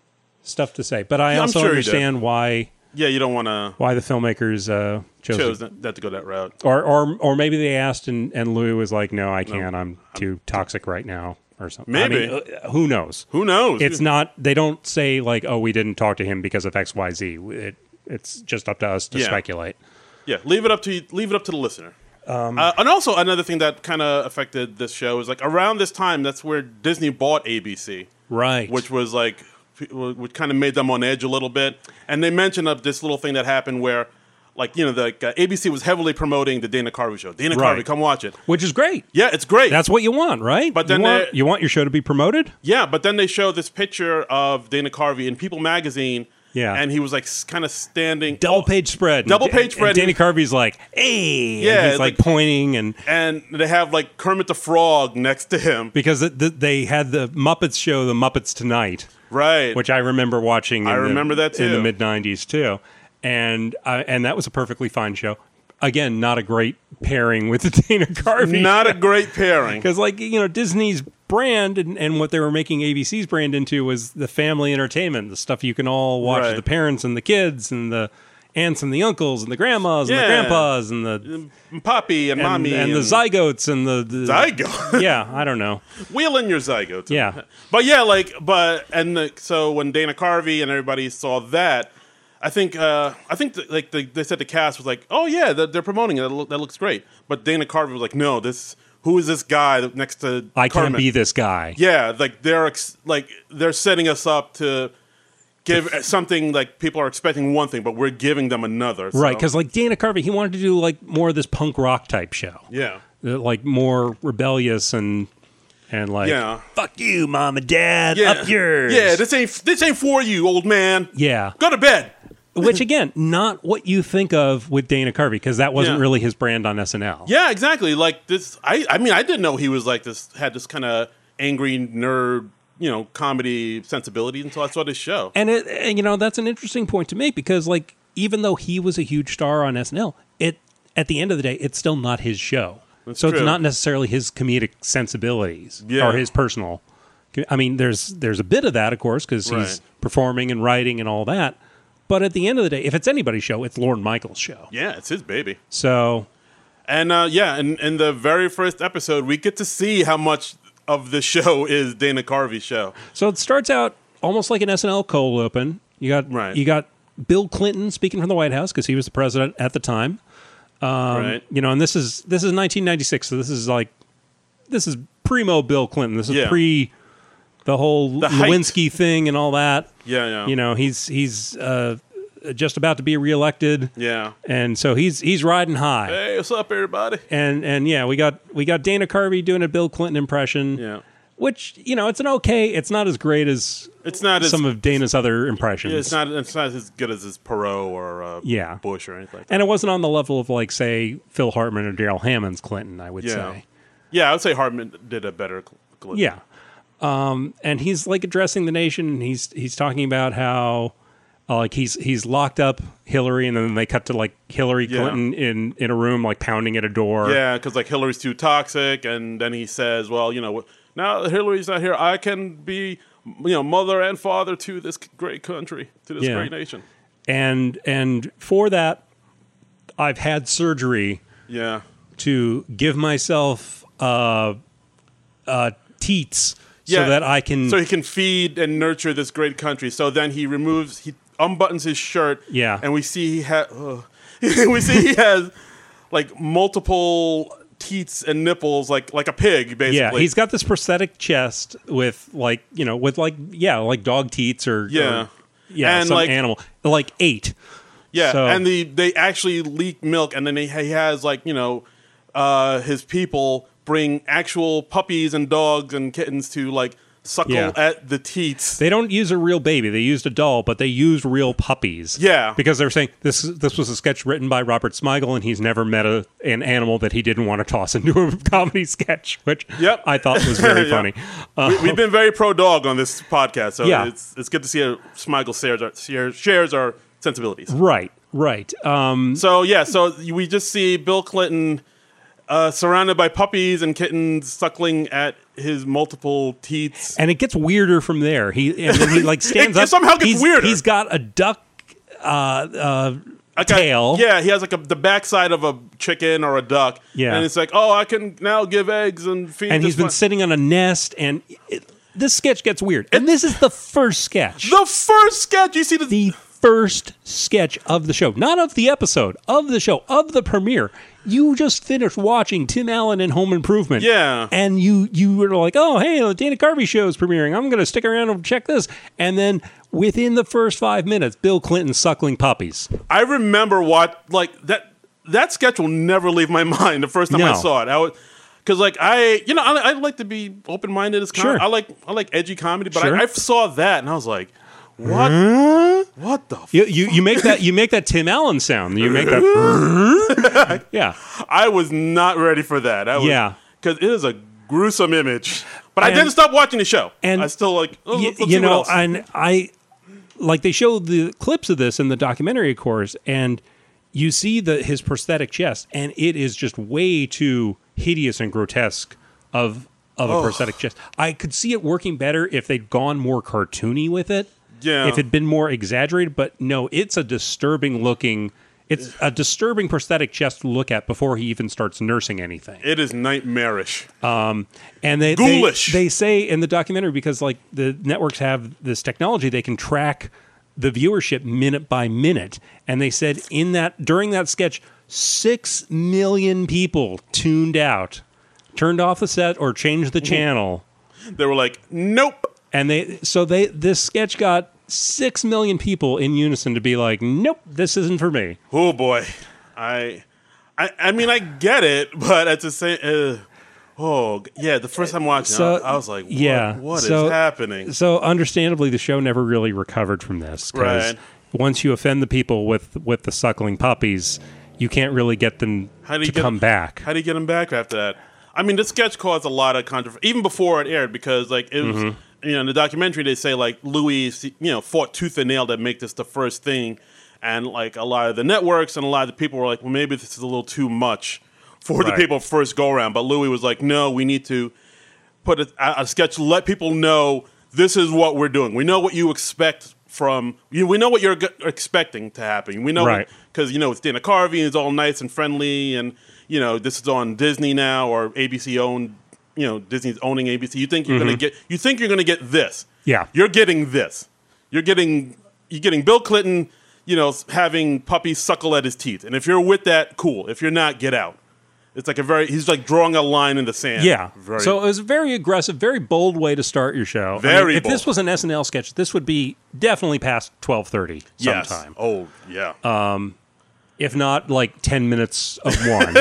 stuff to say. But I Yeah, I'm also sure he did. understand why Yeah, you don't want to why the filmmakers uh, chose, chose that, that to go that route. or or or maybe they asked and, and Louis was like, no, I can't. I'm too toxic right now, or something. Maybe. I mean, uh, who knows? Who knows? It's not. They don't say like, oh, we didn't talk to him because of X, Y, Z. It, it's just up to us to Yeah. speculate. Yeah, leave it up to leave it up to the listener. Um, uh, and also another thing that kind of affected this show is like around this time, that's where Disney bought A B C, Right. which was like, which kind of made them on edge a little bit. And they mentioned of this little thing that happened where, like, you know, the uh, A B C was heavily promoting the Dana Carvey show. Dana Right. Carvey, come watch it. Which is great. Yeah, it's great. That's what you want, right? But then you want, they- you want your show to be promoted. yeah, but then they show this picture of Dana Carvey in People magazine. Yeah. and he was like kind of standing Double page spread. Double And- page and spread. Danny Carvey's like, hey. Yeah, And he's like, like- pointing and. and they have like Kermit the Frog next to him. Because it, th- they had the Muppets show, The Muppets Tonight, Right. which I remember watching. In I the- remember that, in the too. mid nineties too, and uh, and that was a perfectly fine show. Again, not a great pairing with the Dana Carvey. Not a great pairing. because like you know Disney's brand and, and what they were making A B C's brand into was the family entertainment, the stuff you can all watch, Right. the parents and the kids and the aunts and the uncles and the grandmas and the Yeah. grandpas and the Poppy and, and, Mommy and the zygotes and the, the Zygote. yeah, I don't know. Wheel in your zygote. Yeah. But yeah, like, but, and the, so when Dana Carvey and everybody saw that, I think, uh, I think, the, like, the, they said the cast was like, oh yeah, they're, they're promoting it. That, look, that looks great. But Dana Carvey was like, no, this, who is this guy that- next to I can't Kermit? be this guy. Yeah, like they're ex- like they're setting us up to give something like people are expecting one thing, but we're giving them another. so- Right, because like Dana Carvey, he wanted to do like more of this punk rock type show, yeah, Uh, like more rebellious and and like Yeah. fuck you, mom and dad, yeah, up yours. Yeah, this ain't this ain't for you, old man. yeah. Go to bed. Which again, not what you think of with Dana Carvey, because that wasn't Yeah. really his brand on S N L. Yeah, exactly. Like this, I I mean, I didn't know he was like this. Had this kind of angry nerd, you know, comedy sensibility until I saw this show. And it, and, you know, that's an interesting point to make because, like, even though he was a huge star on S N L, it at the end of the day, it's still not his show. That's so true. it's not necessarily his comedic sensibilities Yeah. or his personal. I mean, there's there's a bit of that, of course, because he's Right. performing and writing and all that. But at the end of the day, if it's anybody's show, it's Lorne Michaels' show. Yeah, it's his baby. So And uh, yeah, in, in the very first episode, we get to see how much of the show is Dana Carvey's show. So it starts out almost like an S N L cold open. You got Right. you got Bill Clinton speaking from the White House because he was the president at the time. right. You know, and this is this is nineteen ninety-six, so this is like this is primo Bill Clinton. This is Yeah. pre the whole The height. Lewinsky thing and all that. Yeah, yeah. You know, he's he's uh, just about to be reelected. Yeah. And so he's he's riding high. Hey, what's up, everybody? And and yeah, we got we got Dana Carvey doing a Bill Clinton impression. Yeah. Which, you know, it's an okay, it's not as great as It's not as some of Dana's other impressions. yeah, it's not it's not as good as his Perot or uh, Yeah. Bush or anything like that. And it wasn't on the level of, like, say, Phil Hartman or Daryl Hammond's Clinton, I would Yeah. say. Yeah, I would say Hartman did a better cl- Clinton. Yeah. Um, and he's, like, addressing the nation, and he's he's talking about how, uh, like, he's he's locked up Hillary, and then they cut to, like, Hillary Yeah. Clinton in, in a room, like, pounding at a door. Yeah, because like Hillary's too toxic, and then he says, "Well, you know, now that Hillary's not here, I can be, you know, mother and father to this great country, to this Yeah. great nation." And And for that, I've had surgery Yeah, to give myself uh, uh, teats Yeah. so that I can... so he can feed and nurture this great country. So then he removes, he unbuttons his shirt. Yeah. and we see he has, we see he has like multiple teats and nipples, like like a pig, basically. Yeah, he's got this prosthetic chest with like you know with like yeah like dog teats or Yeah. or, yeah And, some like- animal like eight. Yeah, So- and the they actually leak milk, and then he, he has like you know, uh, his people bring actual puppies and dogs and kittens to like suckle Yeah. at the teats. They don't use a real baby; they used a doll, but they used real puppies. Yeah. because they were saying this this was a sketch written by Robert Smigel, and he's never met a, an animal that he didn't want to toss into a comedy sketch, which Yep. I thought was very Yeah. funny. Uh, we, we've been very pro dog on this podcast, so Yeah. it's it's good to see a Smigel shares our shares, shares our sensibilities. right, right. Um, So yeah, so we just see Bill Clinton uh, surrounded by puppies and kittens suckling at his multiple teats. And it gets weirder from there. He and then he like stands It up. somehow gets he's, weirder. He's got a duck uh, uh, Like a- tail. yeah, he has like a, the backside of a chicken or a duck. Yeah. and it's like, oh, I can now give eggs and feed. and he's this been one. sitting on a nest. And it, this sketch gets weird. And this is the first sketch. The first sketch you see the, the first sketch of the show, not of the episode, of the show, of the premiere. You just finished watching Tim Allen in Home Improvement. Yeah. And you you were like, oh, hey, the Dana Carvey show is premiering. I'm going to stick around and check this. And then within the first five minutes, Bill Clinton suckling puppies. I remember what like that that sketch will never leave my mind. The first time I No. saw it, I was because like I you know I, I like to be open minded as com- Sure. I like I like edgy comedy, but Sure. I, I saw that and I was like, what what the. F-? You, you you make that you make that Tim Allen sound. You make that. yeah. I was not ready for that. I was, Yeah. because it is a gruesome image. But I And- didn't stop watching the show. and I still like. Oh, Y- let's, let's you see what know, else. and I like they show the clips of this in the documentary, of course, and you see the his prosthetic chest, and it is just way too hideous and grotesque of of a prosthetic chest. I could see it working better if they'd gone more cartoony with it. Yeah. If it'd been more exaggerated, but no, it's a disturbing looking. It's a disturbing prosthetic chest to look at before he even starts nursing anything. It is nightmarish. And they, they Ghoulish. they say in the documentary, because like the networks have this technology, they can track the viewership minute by minute. And they said in that during that sketch, six million people tuned out, turned off the set or changed the channel. They were like, nope. And they so they this sketch got six million people in unison to be like, nope, this isn't for me. Oh boy, I, I, I mean, I get it, but at the same, uh, oh yeah, the first time watching, So, it, I was like, what, yeah, what is so- happening? So understandably, the show never really recovered from this because Right. once you offend the people with with the suckling puppies, you can't really get them How do to you get- come back. How do you get him back after that? I mean, this sketch caused a lot of controversy even before it aired because, like, it was, Mm-hmm. you know, in the documentary they say like Louis, you know, fought tooth and nail to make this the first thing, and like a lot of the networks and a lot of the people were like, well, maybe this is a little too much for the Right. people first go around. But Louis was like, no, we need to put a, a sketch to let people know this is what we're doing. We know what you expect from you. We know what you're g- expecting to happen. We know Right. because you know it's Dana Carvey and it's all nice and friendly, and you know this is on Disney now or A B C owned. You know Disney's owning A B C. You think you're gonna get? You think you're gonna get this? Yeah. You're getting this. You're getting. You're getting Bill Clinton you know, having puppies suckle at his teeth. And if you're with that, cool. If you're not, get out. It's like a very, he's like drawing a line in the sand. Yeah. Very, so it was a very aggressive, very bold way to start your show. Very I mean, if bold. this was an S N L sketch, this would be definitely past twelve thirty yes. sometime. Oh, yeah. Uh, If not, like ten minutes of one.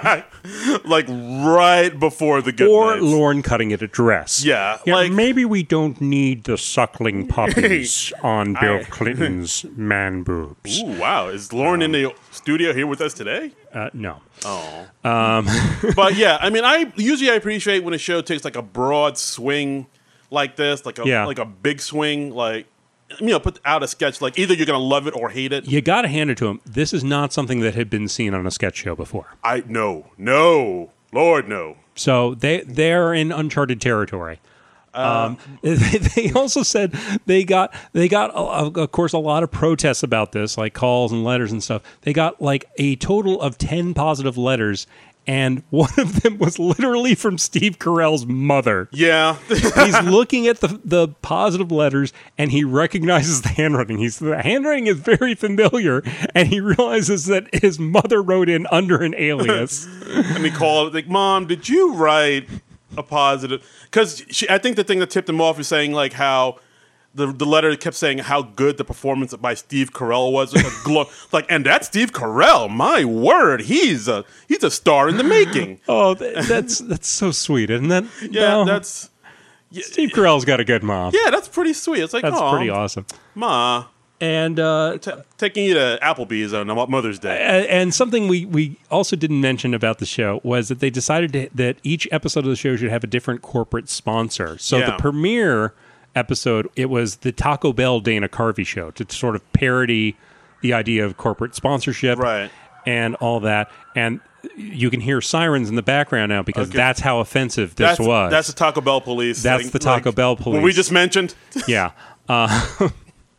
like right before the good Or nights. Lorne cutting it a dress. Yeah, Yeah, like- maybe we don't need the suckling puppies on Bill I- Clinton's man boobs. Ooh, wow. Is Lauren in the studio here with us today? Uh, no. Oh. Um. but yeah, I mean, I usually I appreciate when a show takes like a broad swing like this, like a Yeah. like a big swing, like you know, put out a sketch like either you're gonna love it or hate it. You got to hand it to him. This is not something that had been seen on a sketch show before. I no, no, Lord, no. So they they're in uncharted territory. Um, they, they also said they got they got uh, of course a lot of protests about this, like calls and letters and stuff. They got like a total of ten positive letters, and one of them was literally from Steve Carell's mother. Yeah. He's looking at the the positive letters and he recognizes the handwriting. He's the handwriting is very familiar, and he realizes that his mother wrote in under an alias. and he called like, Mom, did you write a positive? Because I think the thing that tipped him off is saying like how the the letter kept saying how good the performance by Steve Carell was. Like, a glo- like and that's Steve Carell. My word, he's a he's a star in the making. Oh, th- that's that's so sweet, isn't that? Yeah, No, that's Steve Carell's got a good mom. yeah, that's pretty sweet. It's like That's oh, pretty awesome. Ma, And uh, t- taking you to Applebee's on Mother's Day. a- and something we, we also didn't mention about the show was that they decided to, that each episode of the show should have a different corporate sponsor. So Yeah. the premiere episode, it was the Taco Bell Dana Carvey show to sort of parody the idea of corporate sponsorship Right. and all that. And you can hear sirens in the background now because Okay. that's how offensive this That's was. that's the Taco Bell police. That's the Taco Bell What we police. just mentioned. Yeah. Uh,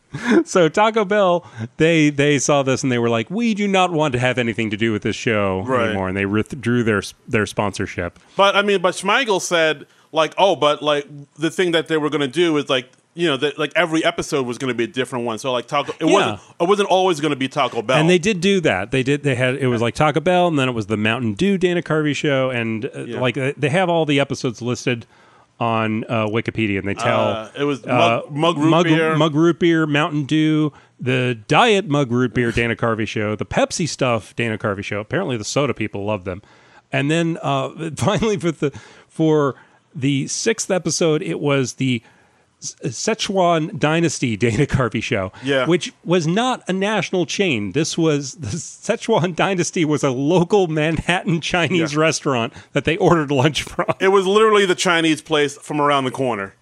so Taco Bell, they they saw this and they were like, we do not want to have anything to do with this show Right. anymore, and they withdrew their their sponsorship. But I mean, but Schmeigel said like, oh, but like the thing that they were going to do is like, you know, that like every episode was going to be a different one. So like Taco, it Yeah. wasn't it wasn't always going to be Taco Bell. And they did do that. They did. They had it was like Taco Bell, and then it was the Mountain Dew Dana Carvey show, and uh, Yeah. like uh, they have all the episodes listed on uh, Wikipedia, and they tell Uh, it was uh, mug, mug root mug, beer. mug root beer, Mountain Dew, the diet mug root beer Dana Carvey show, the Pepsi stuff Dana Carvey show. Apparently, the soda people love them. And then uh, finally, for the for the sixth episode, it was the Szechuan Dynasty Dana Carvey show, Yeah. which was not a national chain. This was the Szechuan Dynasty was a local Manhattan Chinese Yeah. restaurant that they ordered lunch from. It was literally the Chinese place from around the corner.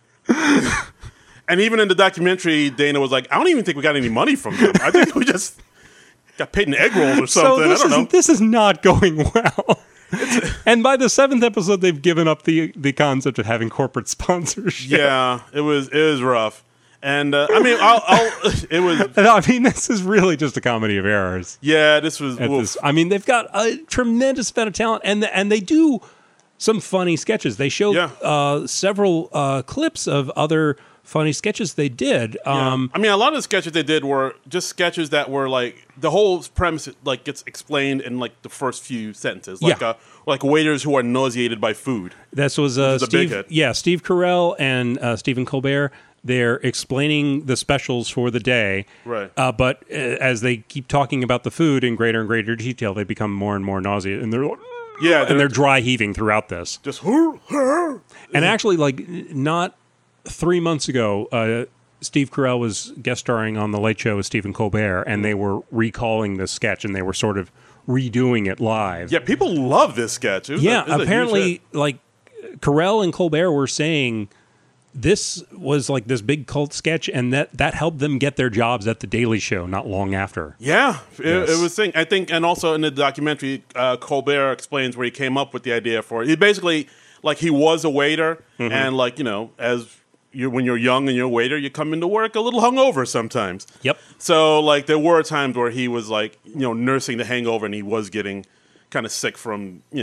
And even in the documentary, Dana was like, I don't even think we got any money from them. I think we just got paid in egg rolls or So something. this I don't is know. this is not going well. And by the seventh episode, they've given up the the concept of having corporate sponsorship. Yeah, it was it was rough. And uh, I mean, I'll, I'll, it was I mean, this is really just a comedy of errors. yeah. This was At oof. this, I mean, they've got a tremendous amount of talent, and and they do some funny sketches. They show Yeah. uh, several uh, clips of other funny sketches they did. Yeah. Um, I mean, a lot of the sketches they did were just sketches that were like the whole premise like gets explained in like the first few sentences, like Yeah. uh, like waiters who are nauseated by food. This was uh, Which is a big Steve, hit. yeah, Steve Carell and uh, Stephen Colbert. They're explaining the specials for the day, Right. Uh, but uh, as they keep talking about the food in greater and greater detail, they become more and more nauseated, and they're like, Yeah, and they're dry heaving throughout this. just "Hur, hur." And actually, like n- not three months ago, uh, Steve Carell was guest starring on the Late Show with Stephen Colbert, and they were recalling this sketch, and they were sort of redoing it live. Yeah, people love this sketch. It was a- Yeah, it was a huge apparently, hit. like Carell and Colbert were saying this was like this big cult sketch, and that that helped them get their jobs at the Daily Show not long after. Yeah, it, Yes. it was thing. I think, and also in the documentary, uh, Colbert explains where he came up with the idea for it. He basically, like, he was a waiter, Mm-hmm. and like you know, as you when you're young and you're a waiter, you come into work a little hungover sometimes. Yep. So like, there were times where he was like, you know, nursing the hangover, and he was getting kind of sick from you know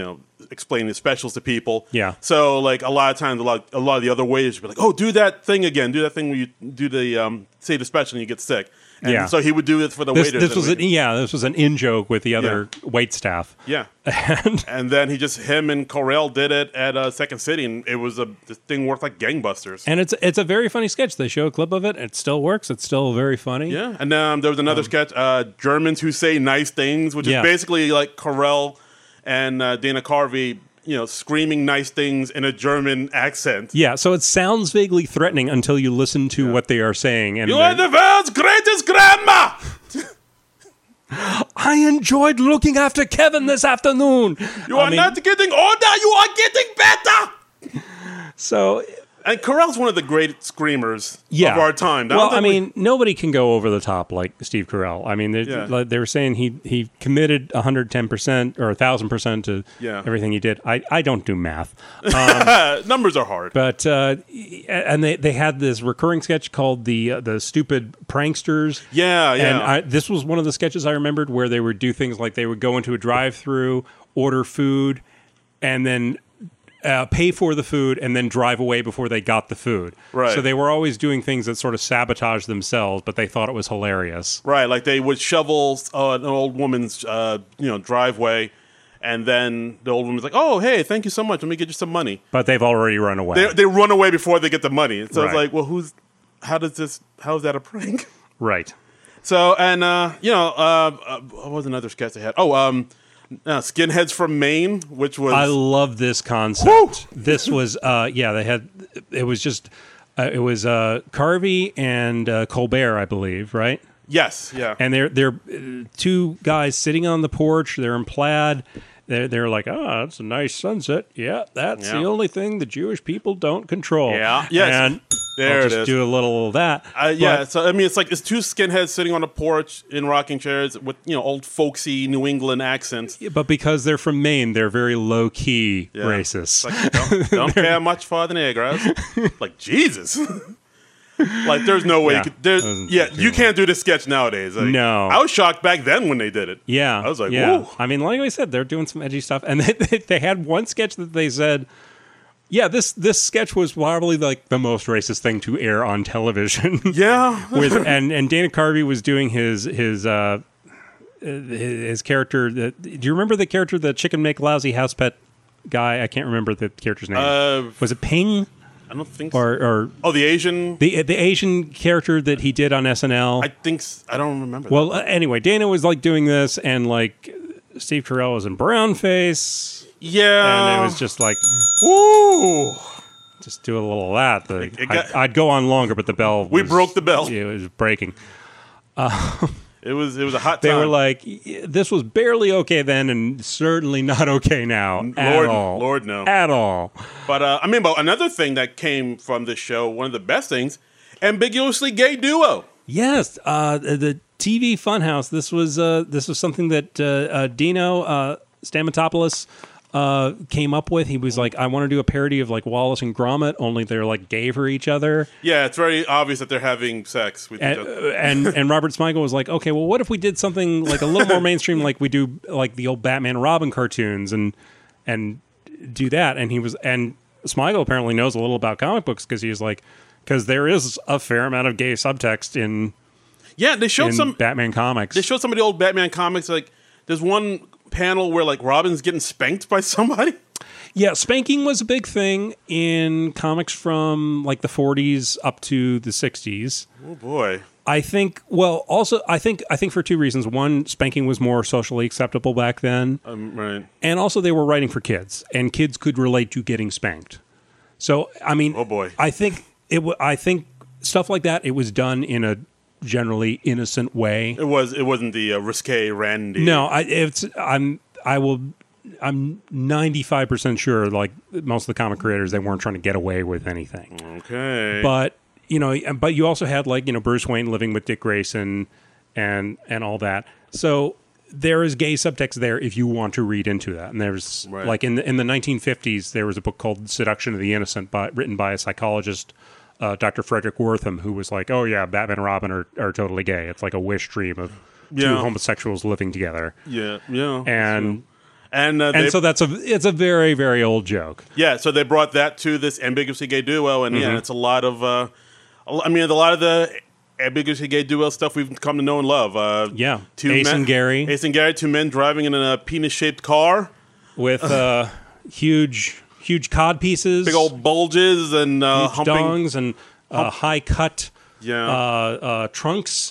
explaining the specials to people. Yeah. So like a lot of times, a lot, a lot of the other ways, you'd be like, "Oh, do that thing again. Do that thing where you do the um, say the special and you get sick." And Yeah. So he would do it for the This, waiters. this and was an, waiters. yeah, this was an in joke with the other wait staff. Yeah. And And then he just him and Corell did it at uh, Second City, and it was a this thing worked like gangbusters. and it's it's a very funny sketch. They show a clip of it. It still works. It's still very funny. Yeah, and um, there was another sketch, uh, Germans Who Say Nice Things, which Yeah. is basically like Corell and uh, Dana Carvey, you know, screaming nice things in a German accent. Yeah, so it sounds vaguely threatening until you listen to what they are saying. And You they're- are the world's greatest grandma! I enjoyed looking after Kevin this afternoon. You I are mean, not getting older, you are getting better! So And Carell's one of the great screamers yeah. of our time. I don't Well, I think we- mean, nobody can go over the top like Steve Carell. I mean, they, Yeah. like, they were saying he he committed one hundred ten percent or one thousand percent to Yeah. everything he did. I, I don't do math. uh, numbers are hard. But uh, and they, they had this recurring sketch called the uh, the stupid pranksters. Yeah, yeah. And I, this was one of the sketches I remembered where they would do things like they would go into a drive-through, order food, and then uh, pay for the food, and then drive away before they got the food. Right. So they were always doing things that sort of sabotage themselves, but they thought it was hilarious. Right, like they would shovel uh, an old woman's, uh, you know, driveway, and then the old woman's like, "Oh, hey, thank you so much. Let me get you some money." But they've already run away. They they run away before they get the money. So Right. it's like, well, who's? How does this? How is that a prank? Right. So and uh, you know, uh, uh, what was another sketch they had? Oh, um, uh, Skinheads from Maine, which was I love this concept. Woo! This was, uh, yeah, they had, it was just, uh, it was uh, Carvey and uh, Colbert, I believe, right? yes, yeah, And they're they're uh, two guys sitting on the porch. They're in plaid. They're they're like, oh, that's a nice sunset. Yeah, that's Yeah. the only thing the Jewish people don't control. Yeah. Yes. And There I'll it just is. do a little of that. uh, yeah. But- so I mean, it's like it's two skinheads sitting on a porch in rocking chairs with you know old folksy New England accents. but because they're from Maine, they're very low key Yeah. racists. Like, don't, don't care much for the Negros. Like Jesus. Like there's no way. Yeah. You could, there's, Doesn't yeah, feel you like- can't do this sketch nowadays. Like, No. I was shocked back then when they did it. Yeah, I was like, yeah. whoa. I mean, like I said, they're doing some edgy stuff, and they, they, they had one sketch that they said, "Yeah, this this sketch was probably like the most racist thing to air on television." Yeah. With and and Dana Carvey was doing his his uh his, his character. That, do you remember the character, the Chicken Make Lousy House Pet guy? I can't remember the character's name. Uh, was it Ping I don't think so. or or Oh, the Asian. the the Asian character that he did on S N L? I think s- I don't remember. Well, uh, anyway, Dana was like doing this, and like Steve Carell was in brown face, that. yeah. and it was just like Ooh. just do a little of that. The, It- it got- I'd, I'd go on longer, but the bell We was- broke the bell. It was breaking. It was it was a hot They time. were like, this was barely okay then, and certainly not okay now at Lord, all. Lord no. At all. But uh, I mean, but another thing that came from this show, one of the best things, ambiguously gay duo. Yes, uh, the T V Funhouse. This was uh, this was something that uh, uh, Dino uh, Stamatopoulos uh, came up with. He was like, I want to do a parody of like Wallace and Gromit, only they're like gay for each other. Yeah, it's very obvious that they're having sex with And, each other. and and Robert Smigel was like, okay, well, what if we did something like a little more mainstream, like we do like the old Batman Robin cartoons, and and do that. And he was and Smigel apparently knows a little about comic books because he was like, because there is a fair amount of gay subtext in Yeah, they showed in some. Batman comics. They showed some of the old Batman comics. Like, there's one panel where like Robin's getting spanked by somebody. Yeah, spanking was a big thing in comics from like the forties up to the sixties. Oh boy. I think. Well, also, I think. I think for two reasons. One, spanking was more socially acceptable back then, Um, right. and also they were writing for kids, and kids could relate to getting spanked. So, I mean, Oh, boy. I think it. W- I think stuff like that. It was done in a generally innocent way. It was. It wasn't the uh, risque Randy. No, I. It's. I'm. I will. I'm ninety-five percent sure. Like most of the comic creators, they weren't trying to get away with anything. Okay. But you know, but you also had like you know Bruce Wayne living with Dick Grayson, and and all that. So there is gay subtext there if you want to read into that. And there's Right. like in the, in the nineteen fifties, there was a book called Seduction of the Innocent, by, written by a psychologist, uh, Doctor Frederick Wortham, who was like, "Oh yeah, Batman and Robin are, are totally gay. It's like a wish dream of two Yeah. homosexuals living together." yeah. Yeah. And And, uh, and they, so that's a it's a very very old joke. yeah, so they brought that to this ambiguously gay duo, and yeah, it's a lot of. Uh, I mean, a lot of the ambiguously gay duo stuff we've come to know and love. Uh, Yeah, two Ace men, and Gary. Ace and Gary, two men driving in a penis-shaped car, with uh, huge huge cod pieces, big old bulges, and uh, huge humping. dongs, and uh, high cut Yeah. uh, uh, trunks.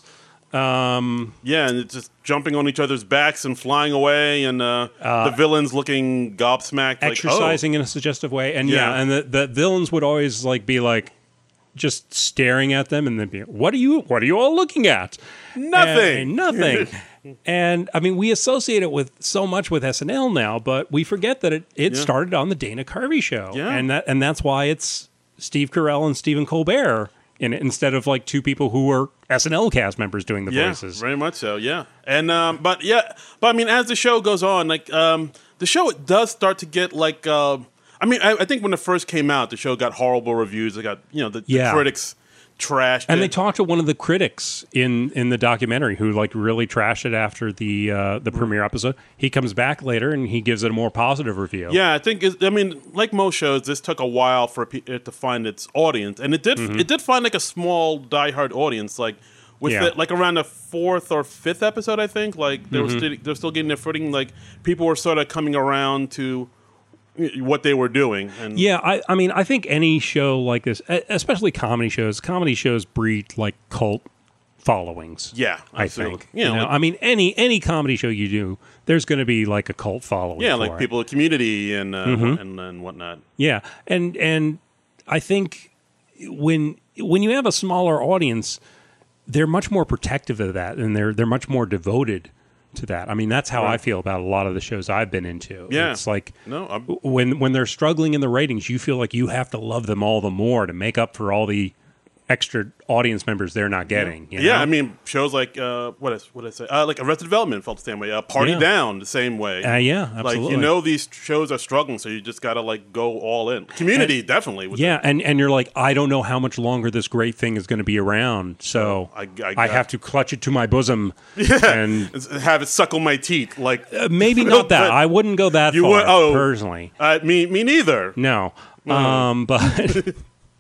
Um, Yeah, and it's just jumping on each other's backs and flying away, and uh, the villains looking gobsmacked, exercising like, in a suggestive way, and yeah, Yeah. and the, the villains would always like be like just staring at them, and then be, "What are you? What are you all looking at?" oh, nothing, And- nothing. And I mean, we associate it with so much with S N L now, but we forget that it, it Yeah. started on the Dana Carvey show, Yeah. and that and that's why it's Steve Carell and Stephen Colbert in it instead of like two people who were S N L cast members doing the yeah, voices. very much so, yeah. And um, but yeah, but I mean, as the show goes on, like um, the show it does start to get like, uh, I mean, I, I think when it first came out, the show got horrible reviews. It got you know the, Yeah. the critics trashed And it. they talked to one of the critics in, in the documentary who like really trashed it after the uh, the premiere episode. He comes back later and he gives it a more positive review. Yeah, I think it, I mean, like most shows, this took a while for it to find its audience, and it did. Mm-hmm. It did find like a small diehard audience, like with Yeah. it, like around the fourth or fifth episode, I think. Like they were Mm-hmm. still, they're still getting their footing. Like people were sort of coming around to what they were doing, and Yeah, I, I mean, I think any show like this, e- especially comedy shows, comedy shows breed like cult followings. yeah, I absolutely. think. You know, You know, like- I mean, any any comedy show you do, there's going to be like a cult following. yeah, for like it. people in community and uh, Mm-hmm. and and whatnot. Yeah, and and I think when when you have a smaller audience, they're much more protective of that, and they're they're much more devoted to that. I mean, that's how I Right. feel about a lot of the shows I've been into. Yeah. It's like No, I'm, when when they're struggling in the ratings, you feel like you have to love them all the more to make up for all the extra audience members they're not getting. you yeah, know? I mean, shows like uh, what is what did I say? Uh, like Arrested Development felt the same way. Uh, Party Yeah. Down the same way. Uh, yeah, Like absolutely. you know, these shows are struggling, so you just gotta like go all in. Community definitely. Was Yeah, and, and you're like, I don't know how much longer this great thing is going to be around, so I- I I, got- have to clutch it to my bosom. And It's- have it suckle my teeth. Like uh, maybe not that. But I wouldn't go that you far, would- oh. personally. uh, me, me neither. No. Um, but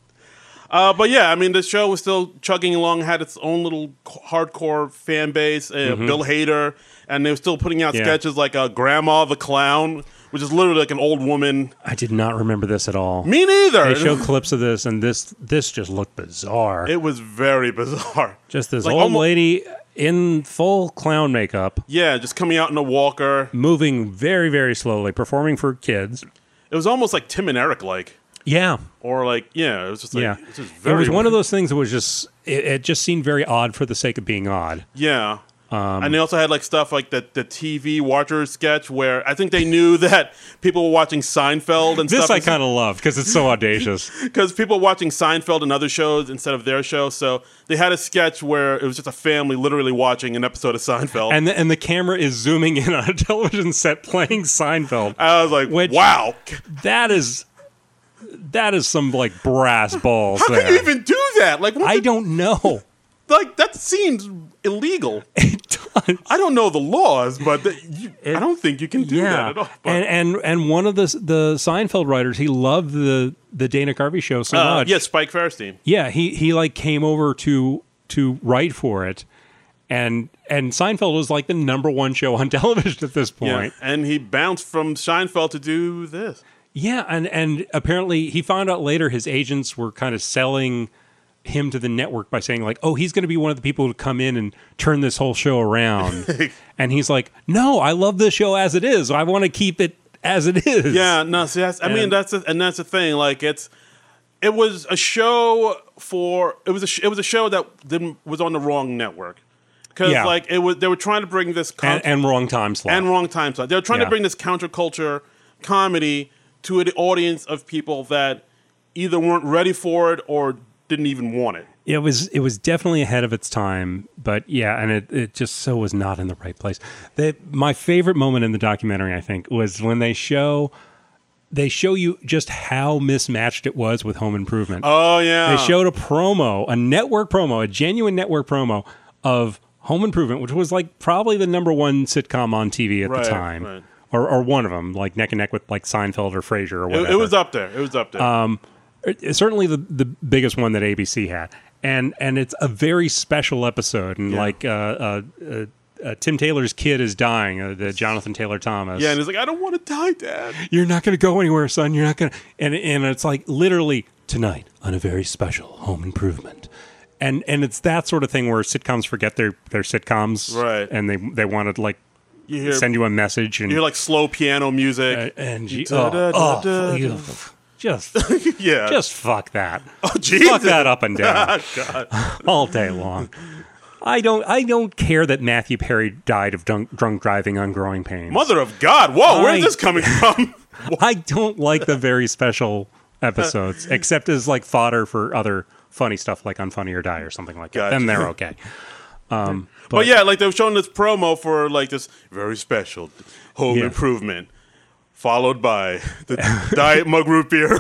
Uh, but yeah, I mean, the show was still chugging along, had its own little c- hardcore fan base. Uh, Bill Hader, and they were still putting out Mm-hmm. Yeah. sketches like uh, Grandma the Clown, which is literally like an old woman. I did not remember this at all. Me neither. They showed clips of this, and this this just looked bizarre. It was very bizarre. just this like old almo- lady in full clown makeup, Yeah, just coming out in a walker. moving very, very slowly, performing for kids. It was almost like Tim and Eric, like, Yeah. or like, yeah, it was just like, Yeah. it was, just It very was one of those things that was just, it, it just seemed very odd for the sake of being odd. Yeah. Um, and they also had like stuff like the the T V Watchers sketch where I think they knew that people were watching Seinfeld and This stuff. I kind of love because it's so audacious. Because people were watching Seinfeld and other shows instead of their show. So they had a sketch where it was just a family literally watching an episode of Seinfeld. And the, and the camera is zooming in on a television set playing Seinfeld. I was like, Which- wow. That is that is some like brass balls How there. can you even do that? Like, what I the- don't know. like that seems illegal. It does. I don't know the laws, but the, you, I don't think you can do that at all. But, and and and one of the the Seinfeld writers, he loved the the Dana Carvey show so uh, much. yeah, Spike Fairstein. Yeah, he he like came over to to write for it, and and Seinfeld was like the number one show on television at this Yeah. point. And he bounced from Seinfeld to do this. Yeah, and and apparently he found out later his agents were kind of selling him to the network by saying like, "Oh, he's going to be one of the people to come in and turn this whole show around." And he's like, "No, I love this show as it is. I want to keep it as it is." Yeah, no, see, that's, I mean, And- that's a, and that's the thing. Like, it's it was a show for it was a sh- it was a show that didn't was on the wrong network because Yeah. like it was they were trying to bring this con- and, and wrong time slot. and wrong time slot. They were trying Yeah. to bring this counterculture comedy to an audience of people that either weren't ready for it or didn't even want it. It was it was definitely ahead of its time, but yeah, and it, it just so was not in the right place. The, my favorite moment in the documentary, I think, was when they show they show you just how mismatched it was with Home Improvement. Oh yeah, They showed a promo, a network promo, a genuine network promo of Home Improvement, which was like probably the number one sitcom on T V at Right, the time. right. or or one of them, like neck and neck with like Seinfeld or Frasier or whatever. It, it was up there. It was up there. Um, it's certainly the the biggest one that A B C had, and and it's a very special episode, and Yeah. like uh, uh, uh, uh, Tim Taylor's kid is dying, uh, the Jonathan Taylor Thomas. yeah, and he's like, I don't want to die, Dad. You're not going to go anywhere, son. You're not going to. And and it's like literally tonight on a very special Home Improvement. And and it's that sort of thing where sitcoms forget their, their sitcoms. Right. And they they want to like You hear, send you a message. And you hear like slow piano music. uh, and you, Da, oh, da, oh, da, you- da. just, yeah. just fuck that. oh, Jesus. Fuck that up and down God. all day long. I don't I don't care that Matthew Perry died of drunk, drunk driving on Growing Pains. Mother of God. Whoa, I- where's this coming from? I don't like the very special episodes, except as like fodder for other funny stuff like on Funny or Die or something like that. Gotcha. Then they're okay. Um, but, but, yeah, like they were showing this promo for like this very special Home Yeah. Improvement, followed by the Diet Mug Root Beer.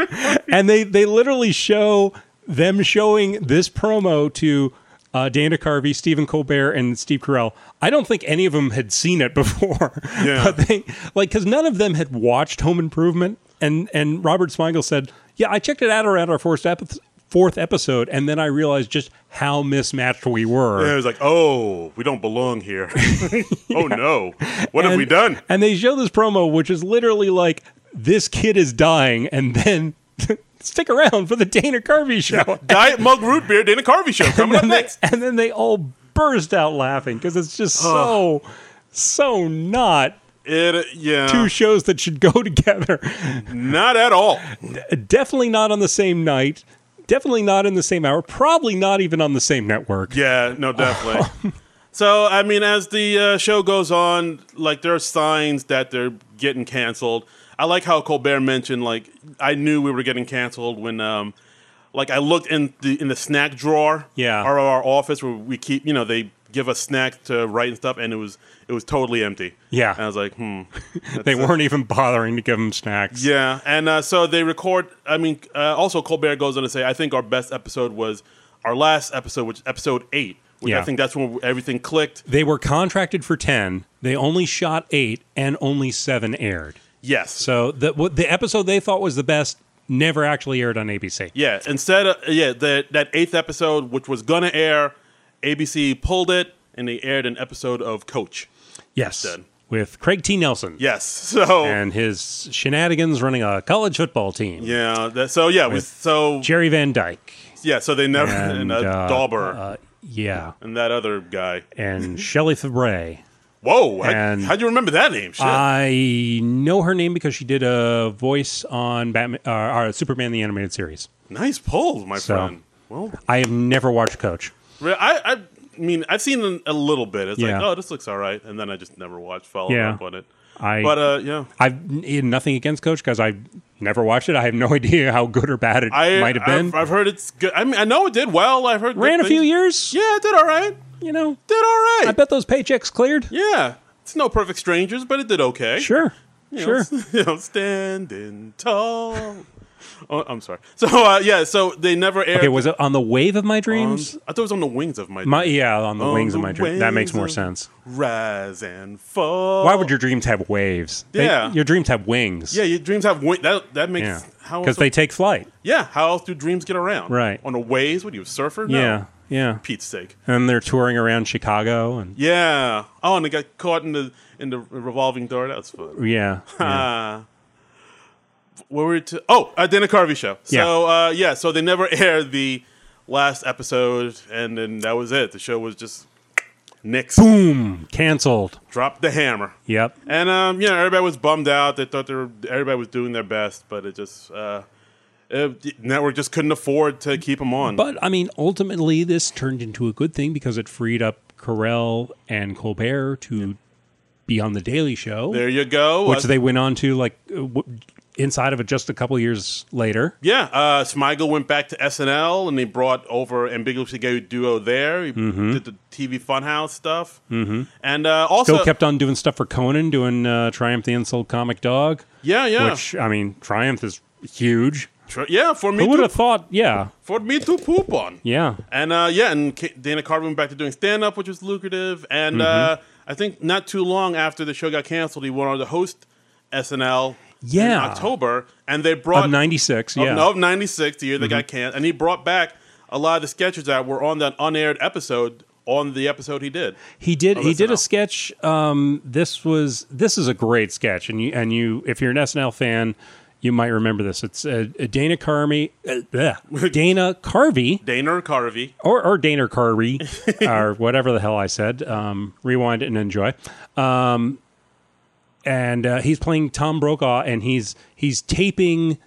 and they they literally show them showing this promo to uh, Dana Carvey, Stephen Colbert, and Steve Carell. I don't think any of them had seen it before. Yeah. But they like because none of them had watched Home Improvement, and and Robert Smigel said, "Yeah, I checked it out around our fourth episode." Fourth episode, and then I realized just how mismatched we were. Yeah, it was like, oh, we don't belong here. Oh no, what have And- we done? And they show this promo, which is literally like, this kid is dying, and then stick around for the Dana Carvey show. Diet Mug Root Beer, Dana Carvey show coming up and, they, next. and then they all burst out laughing because it's just so, so not It, yeah, two shows that should go together. not at all. Definitely not on the same night. Definitely not in the same hour. Probably not even on the same network. Yeah, no, definitely. So, I mean, as the uh, show goes on, like, there are signs that they're getting canceled. I like how Colbert mentioned, like, I knew we were getting canceled when, um, like, I looked in the in the snack drawer Yeah. of our office where we keep, you know, they give us snacks to write and stuff, and it was it was totally empty. Yeah. And I was like, hmm. They That's, uh, weren't even bothering to give them snacks. Yeah, and uh, so they record. I mean, uh, also Colbert goes on to say, I think our best episode was our last episode, which is episode eight. Which Yeah. I think that's when everything clicked. They were contracted for ten. They only shot eight, and only seven aired. Yes. So the what, the episode they thought was the best never actually aired on A B C. Yeah. Instead of yeah, the, that eighth episode, which was gonna air, A B C pulled it and they aired an episode of Coach. Yes, Instead. with Craig T. Nelson. Yes. So And his shenanigans running a college football team. yeah. That, so yeah. We, With so Jerry Van Dyke. yeah. So they never And and, uh, uh, Dauber uh, yeah. and that other guy. And Shelley Fabre. Whoa. How, and- how'd you remember that name? Shit. I know her name because she did a voice on Batman, uh, uh, Superman the Animated Series. nice pull, my So- friend. Well, I have never watched Coach. Re- I, I mean, I've seen a little bit. It's Yeah. like, oh, this looks all right, and then I just never watched, followed Yeah. up on it. I But uh, yeah, I've n- nothing against Coach because I've never watched it. I have no idea how good or bad it I might have been. I've, I've heard it's good. I mean, I know it did well. I've heard good Ran a few things. years. Yeah, it did all right. You know, Did all right. I bet those paychecks cleared. Yeah, it's no perfect strangers, but it did okay. Sure, You sure. know, you know, standing tall. Oh, I'm sorry. So uh, yeah, so they never aired. Okay, was it on the wave of my on- dreams? I thought it was on the wings of my. My yeah, on the On wings of the my dreams. That makes wings more of- sense. Rise and fall. Why would your dreams have waves? They- Yeah. your dreams have wings. Yeah, your dreams have wings. That that makes yeah, how because else- they take flight. Yeah, how else do dreams get around? Right. On the waves? What are you, a surfer? No. Yeah, yeah. Pete's sake. And they're touring around Chicago, and Yeah. Oh, and they got caught in the in the revolving door. That was fun. yeah, yeah. Uh, where were we to? Oh, uh, Dana Carvey show. So uh, yeah, so they never aired the last episode, and then that was it. The show was just nixed. boom, canceled. Dropped the hammer. Yep. And um, you know, everybody was bummed out. They thought they were everybody was doing their best, but it just uh, it, the network just couldn't afford to keep them on. But I mean, ultimately, this turned into a good thing because it freed up Carell and Colbert to be on the Daily Show, there you go. which Uh, they went on to like uh, w- inside of it just a couple years later. Yeah, uh, Smigel went back to S N L, and they brought over Ambiguously Gay Duo there. He Mm-hmm. did the T V Funhouse stuff. Mm-hmm. And uh, also... Still kept on doing stuff for Conan, doing uh, Triumph the Insult Comic Dog, yeah, yeah. which I mean, Triumph is huge. Tr- Yeah, for me Who would to have thought? Yeah, for me to poop on. yeah. And uh, yeah, and K- Dana Carvey went back to doing stand up, which was lucrative. And uh, I think not too long after the show got canceled, he went on to host S N L in Yeah. October, and they brought Of ninety-six, of, yeah. no, of ninety-six, the year they got canceled, and he brought back a lot of the sketches that were on that unaired episode on the episode he did. He did. of He did S N L. a sketch. Um, this was. This is a great sketch, and you and you, if you're an S N L fan, you might remember this. It's uh, Dana Carvey, uh, bleh. Dana Carvey, Dana Carvey. or or Dana Carvey, or whatever the hell I said. Um, rewind it and enjoy. Um, and uh, he's playing Tom Brokaw, and he's he's taping.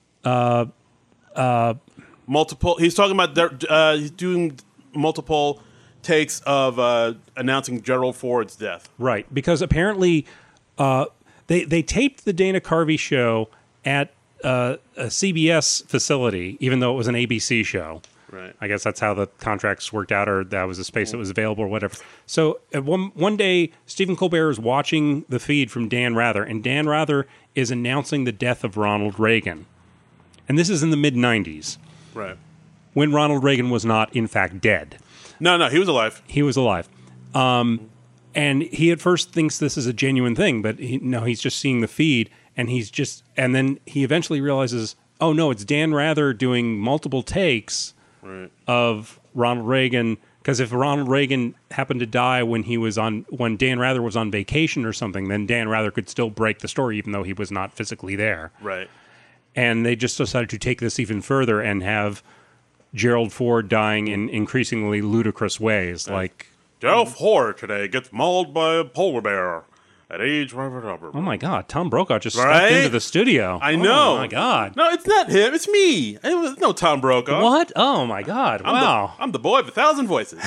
Multiple. He's talking about their- uh, he's doing multiple takes of uh, announcing Gerald Ford's death. Right, because apparently uh, they they taped the Dana Carvey show at uh, a C B S facility, even though it was an A B C show. Right. I guess that's how the contracts worked out, or that was a space that was available, or whatever. So at one one day, Stephen Colbert is watching the feed from Dan Rather, and Dan Rather is announcing the death of Ronald Reagan, and this is in the mid nineties Right. when Ronald Reagan was not, in fact, dead. No, no, he was alive. He was alive. Um, and he at first thinks this is a genuine thing, but he, no, he's just seeing the feed, and he's just, and then he eventually realizes, oh no, it's Dan Rather doing multiple takes Right. of Ronald Reagan. Because if Ronald Reagan happened to die when he was on, when Dan Rather was on vacation or something, then Dan Rather could still break the story, even though he was not physically there. Right. And they just decided to take this even further and have Gerald Ford dying in increasingly ludicrous ways, like. Gerald Ford today gets mauled by a polar bear at age. Oh my God! Tom Brokaw just Right? stepped into the studio. I know. Oh my God! No, it's not him. It's me. It was no Tom Brokaw. What? Oh my God! I'm Wow! The, I'm the boy of a thousand voices.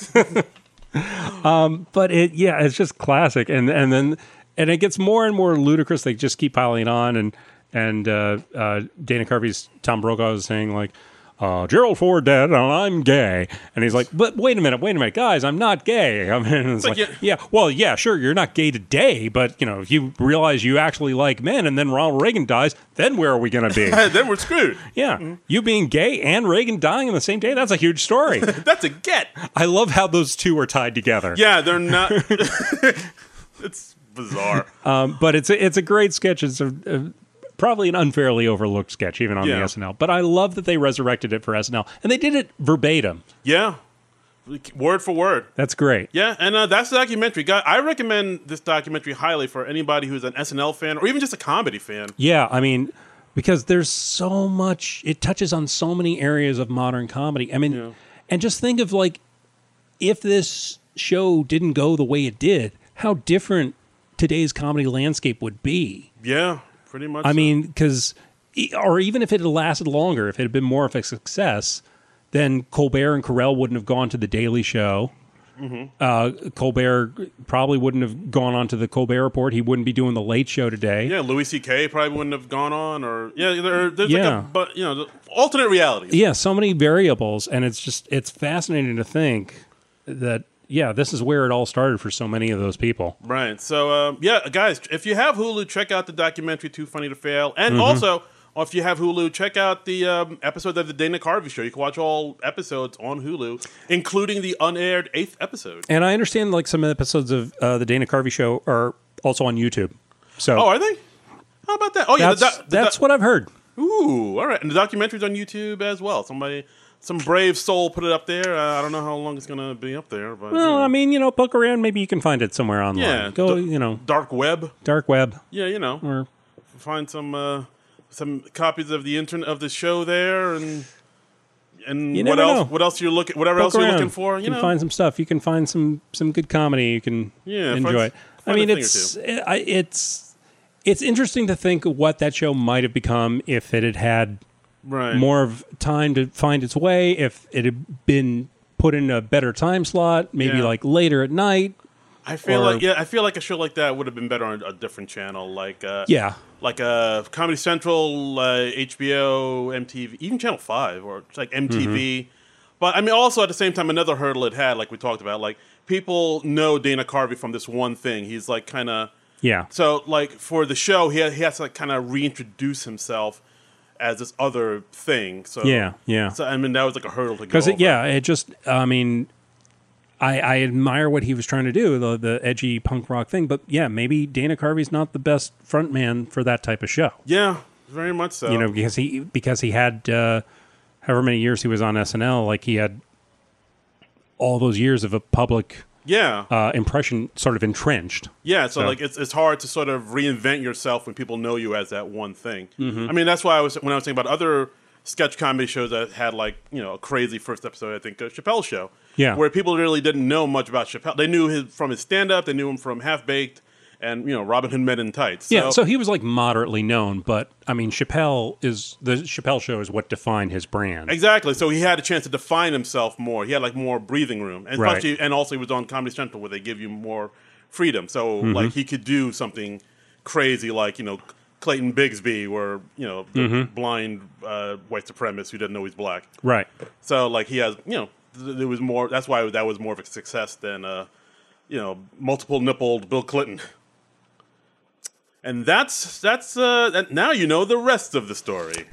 But it, yeah, it's just classic, and and then and it gets more and more ludicrous. They just keep piling on, and and uh, uh, Dana Carvey's Tom Brokaw is saying like, uh, Gerald Ford dead, and I'm gay, and he's like, but wait a minute, wait a minute, guys, I'm not gay. I mean, it's like, like, yeah- yeah, well, yeah, sure, you're not gay today, but you know, if you realize you actually like men, and then Ronald Reagan dies, then where are we going to be? Then we're screwed. Yeah, you being gay and Reagan dying on the same day, that's a huge story. That's a get. I love how those two are tied together. Yeah, they're not. It's bizarre. Um, but it's a, it's a great sketch. It's a, a probably an unfairly overlooked sketch, even on Yeah. the S N L. But I love that they resurrected it for S N L, and they did it verbatim. Yeah, word for word. That's great. Yeah, and uh, that's the documentary. Guy, I recommend this documentary highly for anybody who's an S N L fan or even just a comedy fan. Yeah, I mean, because there's so much. It touches on so many areas of modern comedy. I mean, Yeah. and just think of like if this show didn't go the way it did, how different today's comedy landscape would be. Yeah, pretty much. I so. mean, because, or even if it had lasted longer, if it had been more of a success, then Colbert and Carell wouldn't have gone to The Daily Show. Mm-hmm. Uh, Colbert probably wouldn't have gone on to The Colbert Report. He wouldn't be doing The Late Show today. yeah, Louis C K probably wouldn't have gone on, or yeah, there, there's Yeah. like a, but you know, the alternate realities. Yeah, so many variables, and it's just, it's fascinating to think that, yeah, this is where it all started for so many of those people. Right. So, um, yeah, guys, if you have Hulu, check out the documentary Too Funny to Fail. And Mm-hmm. also, if you have Hulu, check out the um, episode of the Dana Carvey Show. You can watch all episodes on Hulu, including the unaired eighth episode. And I understand like some episodes of uh, the Dana Carvey Show are also on YouTube. So Oh, are they? How about that? Oh, yeah. that's, the, doc- the that's doc- what I've heard. Ooh, all right. And the documentary's on YouTube as well. Somebody, some brave soul put it up there. Uh, I don't know how long it's going to be up there. But, you Well, know. I mean, you know, poke around. Maybe you can find it somewhere online. Yeah, Go, d- you know, Dark web. dark web Yeah, you know. or Find some uh, some copies of the internet of the show there, and and You what never else? know. What else you're looking? Whatever poke else you're around. looking for, you can know. find some stuff. You can find some some good comedy. You can Yeah, find- enjoy it. I find a mean, thing or it's I, it's it's interesting to think what that show might have become if it had had right. more of time to find its way. If it had been put in a better time slot, maybe Yeah. like later at night. I feel or- like yeah, I feel like a show like that would have been better on a different channel, like uh, Yeah. like uh, Comedy Central, uh, H B O, M T V, even Channel Five or like M T V. Mm-hmm. But I mean, also at the same time, another hurdle it had, like we talked about, like people know Dana Carvey from this one thing. He's like kind of Yeah. so like for the show, he he has to like kind of reintroduce himself as this other thing. So Yeah, yeah. So I mean, that was like a hurdle to go Because over. yeah, it just I mean, I, I admire what he was trying to do, the the edgy punk rock thing. But yeah, maybe Dana Carvey's not the best frontman for that type of show. Yeah, very much so. You know, because he because he had uh, however many years he was on S N L, like he had all those years of a public yeah, uh, impression sort of entrenched. yeah. So, so- like, it's it's hard to sort of reinvent yourself when people know you as that one thing. I mean, that's why I was when I was thinking about other sketch comedy shows that had like you know a crazy first episode. I think uh, Chappelle's Show, Yeah. where people really didn't know much about Chappelle. They knew his from his stand up. They knew him from Half Baked and you know Robin Hood Men in Tights. Yeah, so he was like moderately known, but I mean, Chappelle is the Chappelle Show is what defined his brand. Exactly. So he had a chance to define himself more. He had like more breathing room, and Right. especially, and also he was on Comedy Central where they give you more freedom. So Mm-hmm. like he could do something crazy like you know Clayton Bigsby, where you know the Mm-hmm. blind uh, white supremacist who doesn't know he's black. Right. So like he has you know th- there was more. That's why that was more of a success than uh, you know multiple nippled Bill Clinton. And that's that's uh, that, now you know the rest of the story.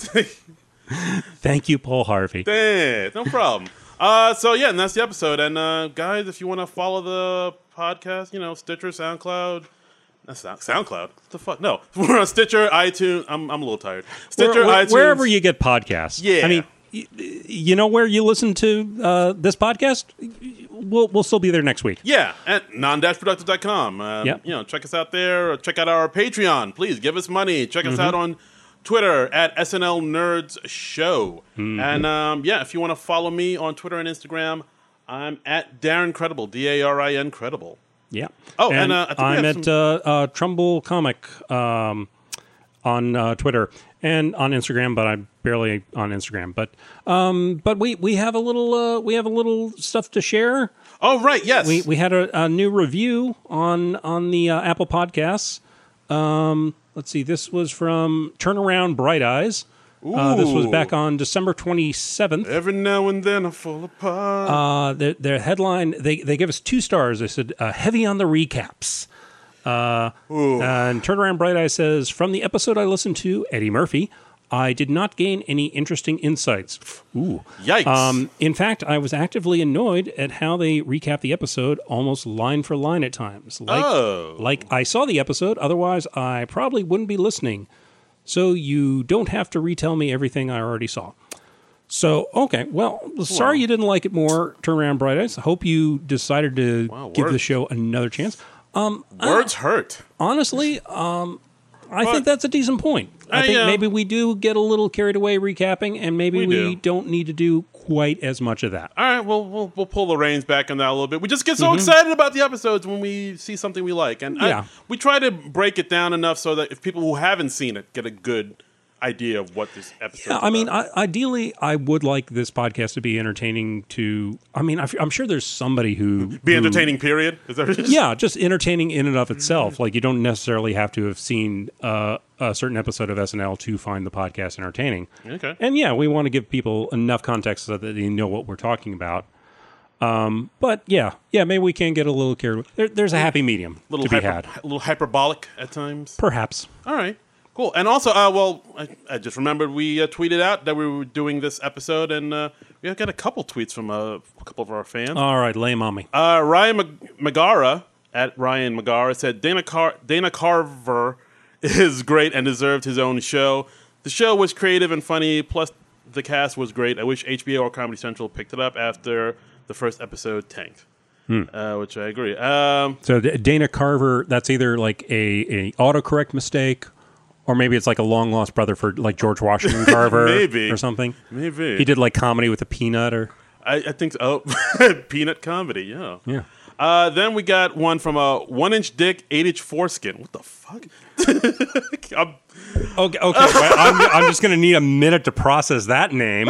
Thank you, Paul Harvey. Hey, no problem. Uh, so yeah, and that's the episode. And uh, guys, if you want to follow the podcast, you know, Stitcher, SoundCloud. That's not SoundCloud. What the fuck? No, we're on Stitcher, iTunes. I'm I'm a little tired. Stitcher, Where- where- iTunes, wherever you get podcasts. Yeah. I mean, y- you know where you listen to uh, this podcast? We'll we'll still be there next week. Yeah, at non dash productive dot com. Um, Yep. You know, check us out there. Or check out our Patreon. Please give us money. Check Mm-hmm. us out on Twitter at S N L Nerds Show. Mm-hmm. And um, yeah, if you want to follow me on Twitter and Instagram, I'm at Darren Credible, D A R I N Credible. Yeah. Oh, and, uh, I think we I'm have at some- uh, uh, Trumbull Comic um, on uh, Twitter and on Instagram, but I'm barely on Instagram. But um, but we, we have a little uh, we have a little stuff to share. Oh, right, yes. We we had a, a new review on on the uh, Apple Podcasts. Um, let's see, this was from Turnaround Bright Eyes. Uh, this was Ooh. back on December twenty-seventh. Every now and then I fall apart. Uh, their, their headline, they, they give us two stars. They said, uh, heavy on the recaps. Uh, and Turnaround Bright Eye says, from the episode I listened to, Eddie Murphy, I did not gain any interesting insights. Ooh. Yikes. Um, in fact, I was actively annoyed at how they recap the episode almost line for line at times. Like, Oh. like I saw the episode, otherwise I probably wouldn't be listening. So you don't have to retell me everything I already saw. So, okay, well, sorry you didn't like it more, Turnaround Bright Eyes. Hope you decided to Wow, give the words. show another chance. Words hurt. Honestly, um, I But- think that's a decent point. I I, think uh, maybe we do get a little carried away recapping, and maybe We we, do. don't need to do quite as much of that. All right, well, we'll we'll pull the reins back on that a little bit. We just get so Mm-hmm. excited about the episodes when we see something we like, and I- Yeah. we try to break it down enough so that if people who haven't seen it get a good idea of what this episode. Yeah, I mean, I, ideally, I would like this podcast to be entertaining to. I mean, I f- I'm sure there's somebody who be who- entertaining. Period. Is that what it is? Yeah, just entertaining in and of itself. Like you don't necessarily have to have seen uh, a certain episode of S N L to find the podcast entertaining. Okay. And yeah, we want to give people enough context so that they know what we're talking about. Um, but yeah, yeah, maybe we can get a little carried. There, there's a happy medium little to be hyper- had, a little hyperbolic at times. perhaps. All right. Cool. And also, uh, well, I, I just remembered we uh, tweeted out that we were doing this episode, and uh, we got a couple tweets from uh, a couple of our fans. All right, lay 'em on me. Uh, Ryan Mag- Magara, at Ryan Magara, said Dana, Car- Dana Carver is great and deserved his own show. The show was creative and funny, plus the cast was great. I wish H B O or Comedy Central picked it up after the first episode tanked. Uh, which I agree. Um, So D- Dana Carver, that's either like a, a autocorrect mistake, or maybe it's like a long lost brother for like George Washington Carver, Maybe. or something. maybe. He did like comedy with a peanut, or I, I think so. Oh, peanut comedy, yeah. yeah. Uh, then we got one from a one-inch dick, eight-inch foreskin. What the fuck? I'm- Okay, okay. well, I'm, I'm just going to need a minute to process that name.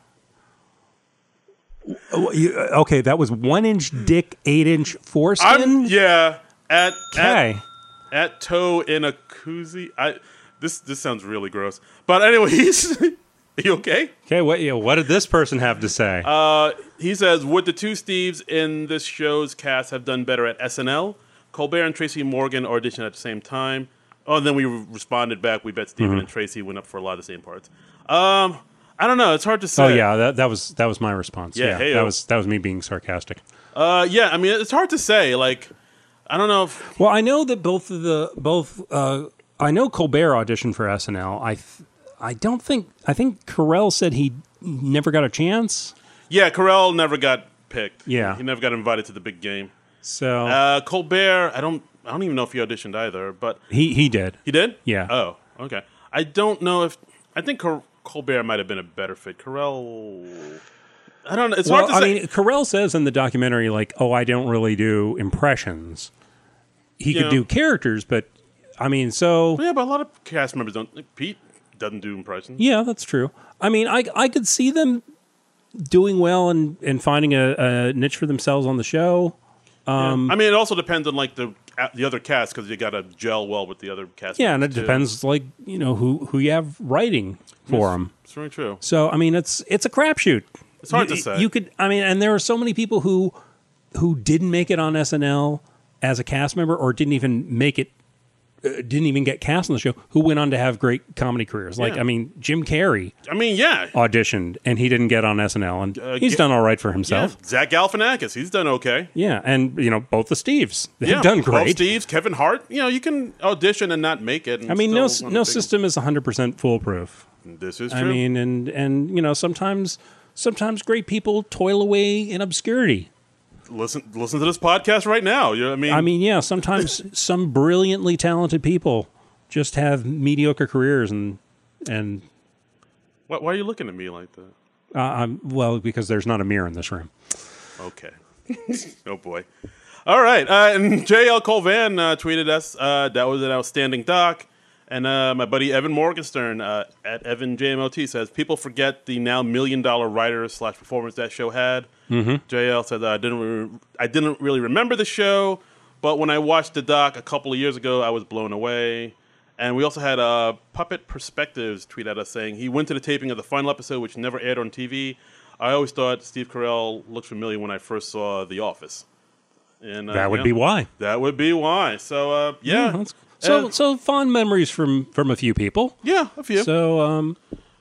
Oh, you- okay, that was one inch dick, eight inch I'm foreskin. yeah. At Okay. at, at toe in a koozie. I this this sounds really gross. But anyways, are you okay? Okay. What? Yeah, what did this person have to say? Uh, he says, would the two Steves in this show's cast have done better at S N L? Colbert and Tracy Morgan auditioned at the same time. Oh, and then we re- responded back. We bet Steven Mm-hmm. and Tracy went up for a lot of the same parts. Um, I don't know. It's hard to say. Oh yeah, that, that was that was my response. Yeah, Yeah, hey-o. that was that was me being sarcastic. Uh, yeah. I mean, it's hard to say. Like, I don't know if. Well, I know that both of the both. Uh, I know Colbert auditioned for S N L. I th- I don't think I think Carell said he never got a chance. Yeah, Carell never got picked. Yeah. he never got invited to the big game. So Uh, Colbert, I don't. I don't even know if he auditioned either. But he he did. he did. Yeah. Oh, okay. I don't know if. I think Col- Colbert might have been a better fit. Carell. I don't know. It's Well, hard to I say. mean, Carell says in the documentary, like, "Oh, I don't really do impressions." He Yeah. could do characters, but I mean, so yeah, but a lot of cast members don't. Like Pete doesn't do impressions. yeah, that's true. I mean, I I could see them doing well and and finding a, a niche for themselves on the show. Um, I mean, it also depends on like the the other cast because you got to gel well with the other cast. Yeah, and it members, too. depends, like, you know, who who you have writing for them. It's very true. So I mean, it's it's a crapshoot. It's hard you, to say. You could, I mean, and there are so many people who who didn't make it on S N L as a cast member, or didn't even make it, uh, didn't even get cast on the show, who went on to have great comedy careers. Like, Yeah. I mean, Jim Carrey I mean, yeah. auditioned and he didn't get on S N L, and Uh, he's Ga- done all right for Yeah, himself. Zach Galifianakis, he's done okay. Yeah, and you know, both the Steves, they've Yeah, done Bob great. Steves, Kevin Hart. You know, you can audition and not make it. and I mean, no still no on a big- system is one hundred percent foolproof. This is I true. mean, and and you know, sometimes sometimes great people toil away in obscurity. listen, listen to this podcast right now. You know, I mean, I mean, yeah, sometimes some brilliantly talented people just have mediocre careers, and and why, why are you looking at me like that? uh, I'm, well, because there's not a mirror in this room. Okay. Oh boy. All right. Uh, and J L Colvan uh, tweeted us. Uh, that was an outstanding doc. And uh, my buddy Evan Morgenstern uh, at Evan J M O T says people forget the now million dollar writer slash performance that show had. Mm-hmm. J L said uh, I didn't re- I didn't really remember the show, but when I watched the doc a couple of years ago, I was blown away. And we also had uh, Puppet Perspectives tweet at us saying he went to the taping of the final episode, which never aired on T V. I always thought Steve Carell looked familiar when I first saw The Office. And uh, That would yeah, be why. That would be why. So uh, yeah, that's- So Uh, so fond memories from from a few people. yeah, a few. So um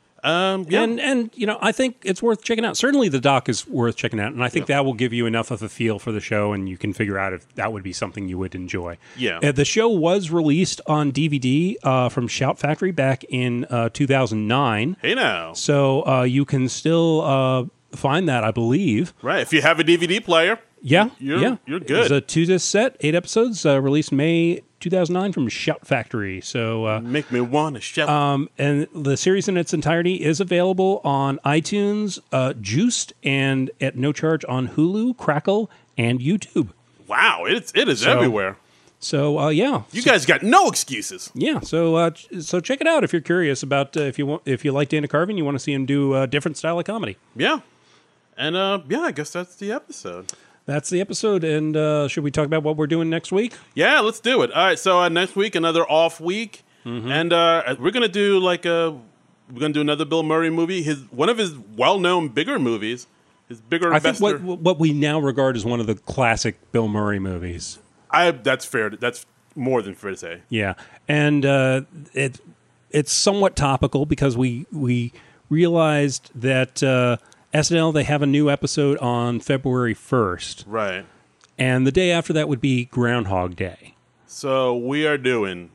um, yeah. and and you know, I think it's worth checking out. Certainly the doc is worth checking out, and I think that will give you enough of a feel for the show, and you can figure out if that would be something you would enjoy. Yeah. Uh, the show was released on D V D uh, from Shout Factory back in uh, two thousand nine. Hey now, So uh, you can still uh, find that, I believe. right? If you have a D V D player, Yeah, You're- yeah, you're It was good. a two-disc set, eight episodes, uh, released May two thousand nine from Shout Factory. So, uh, make me wanna shout. um, and the series in its entirety is available on iTunes, uh, Juiced, and at no charge on Hulu, Crackle, and YouTube. wow, it's it is so- everywhere. So, uh, yeah, You guys got no excuses. yeah. So, uh, ch- so check it out if you're curious about uh, if you want if you like Dana Carvey and you want to see him do a different style of comedy. Yeah, and uh, yeah, I guess that's the episode. That's the episode. And uh, should we talk about what we're doing next week? Yeah, let's do it. All right, so uh, next week another off week, Mm-hmm. and uh, we're gonna do like a we're gonna do another Bill Murray movie. His one of his well known bigger movies. His bigger. I think bester- what what we now regard as one of the classic Bill Murray movies. I that's fair. That's more than fair to say. Yeah, and uh, it it's somewhat topical because we we realized that uh, S N L, they have a new episode on February first, Right. and the day after that would be Groundhog Day. So we are doing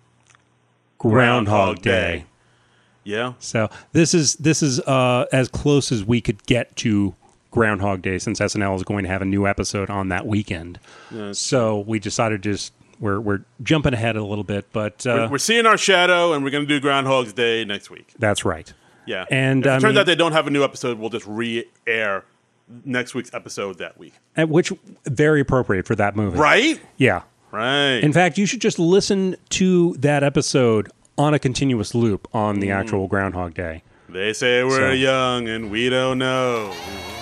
Groundhog Day. Yeah. So this is this is uh, as close as we could get to Groundhog Day, since S N L is going to have a new episode on that weekend. Yeah, So we decided just we're we're jumping ahead a little bit, but uh, We're, we're seeing our shadow, and we're going to do Groundhog's Day next week. that's right. Yeah. And, if it I turns mean- out they don't have a new episode, we'll just re-air next week's episode that week. And which very appropriate for that movie, Right? Yeah. Right. In fact, you should just listen to that episode on a continuous loop on the actual Groundhog Day. they say we're So- young and we don't know.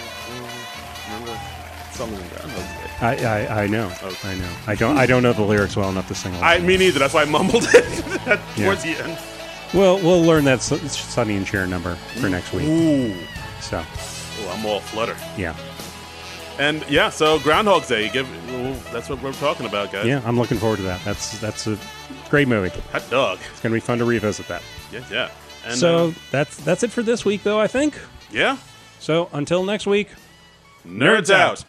Remember something in Groundhog's Day? I, I, I know. Okay. I know. I don't I don't know the lyrics well enough to sing along. I me neither. That's why I mumbled it at- Yeah. towards the end. Well, we'll learn that Su- Sonny and Cher number for next week. Ooh. So, Oh, I'm all flutter. yeah. And yeah, so Groundhog's Day. Give well, that's what we're talking about, guys. Yeah, I'm looking forward to that. That's that's a great movie. Hot dog. It's gonna be fun to revisit that. Yeah, yeah. And, so uh, that's that's it for this week, though. I think. yeah. So until next week. Nerds out.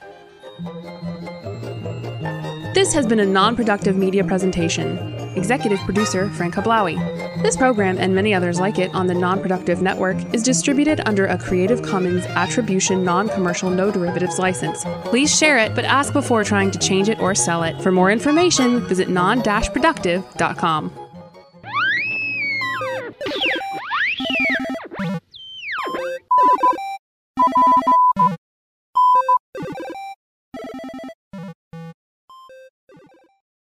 This has been a non-productive media presentation. Executive producer Frank Hablawi. This program and many others like it on the Non-Productive Network is distributed under a Creative Commons Attribution Non-Commercial No Derivatives license. Please share it, but ask before trying to change it or sell it. For more information, visit non dash productive dot com.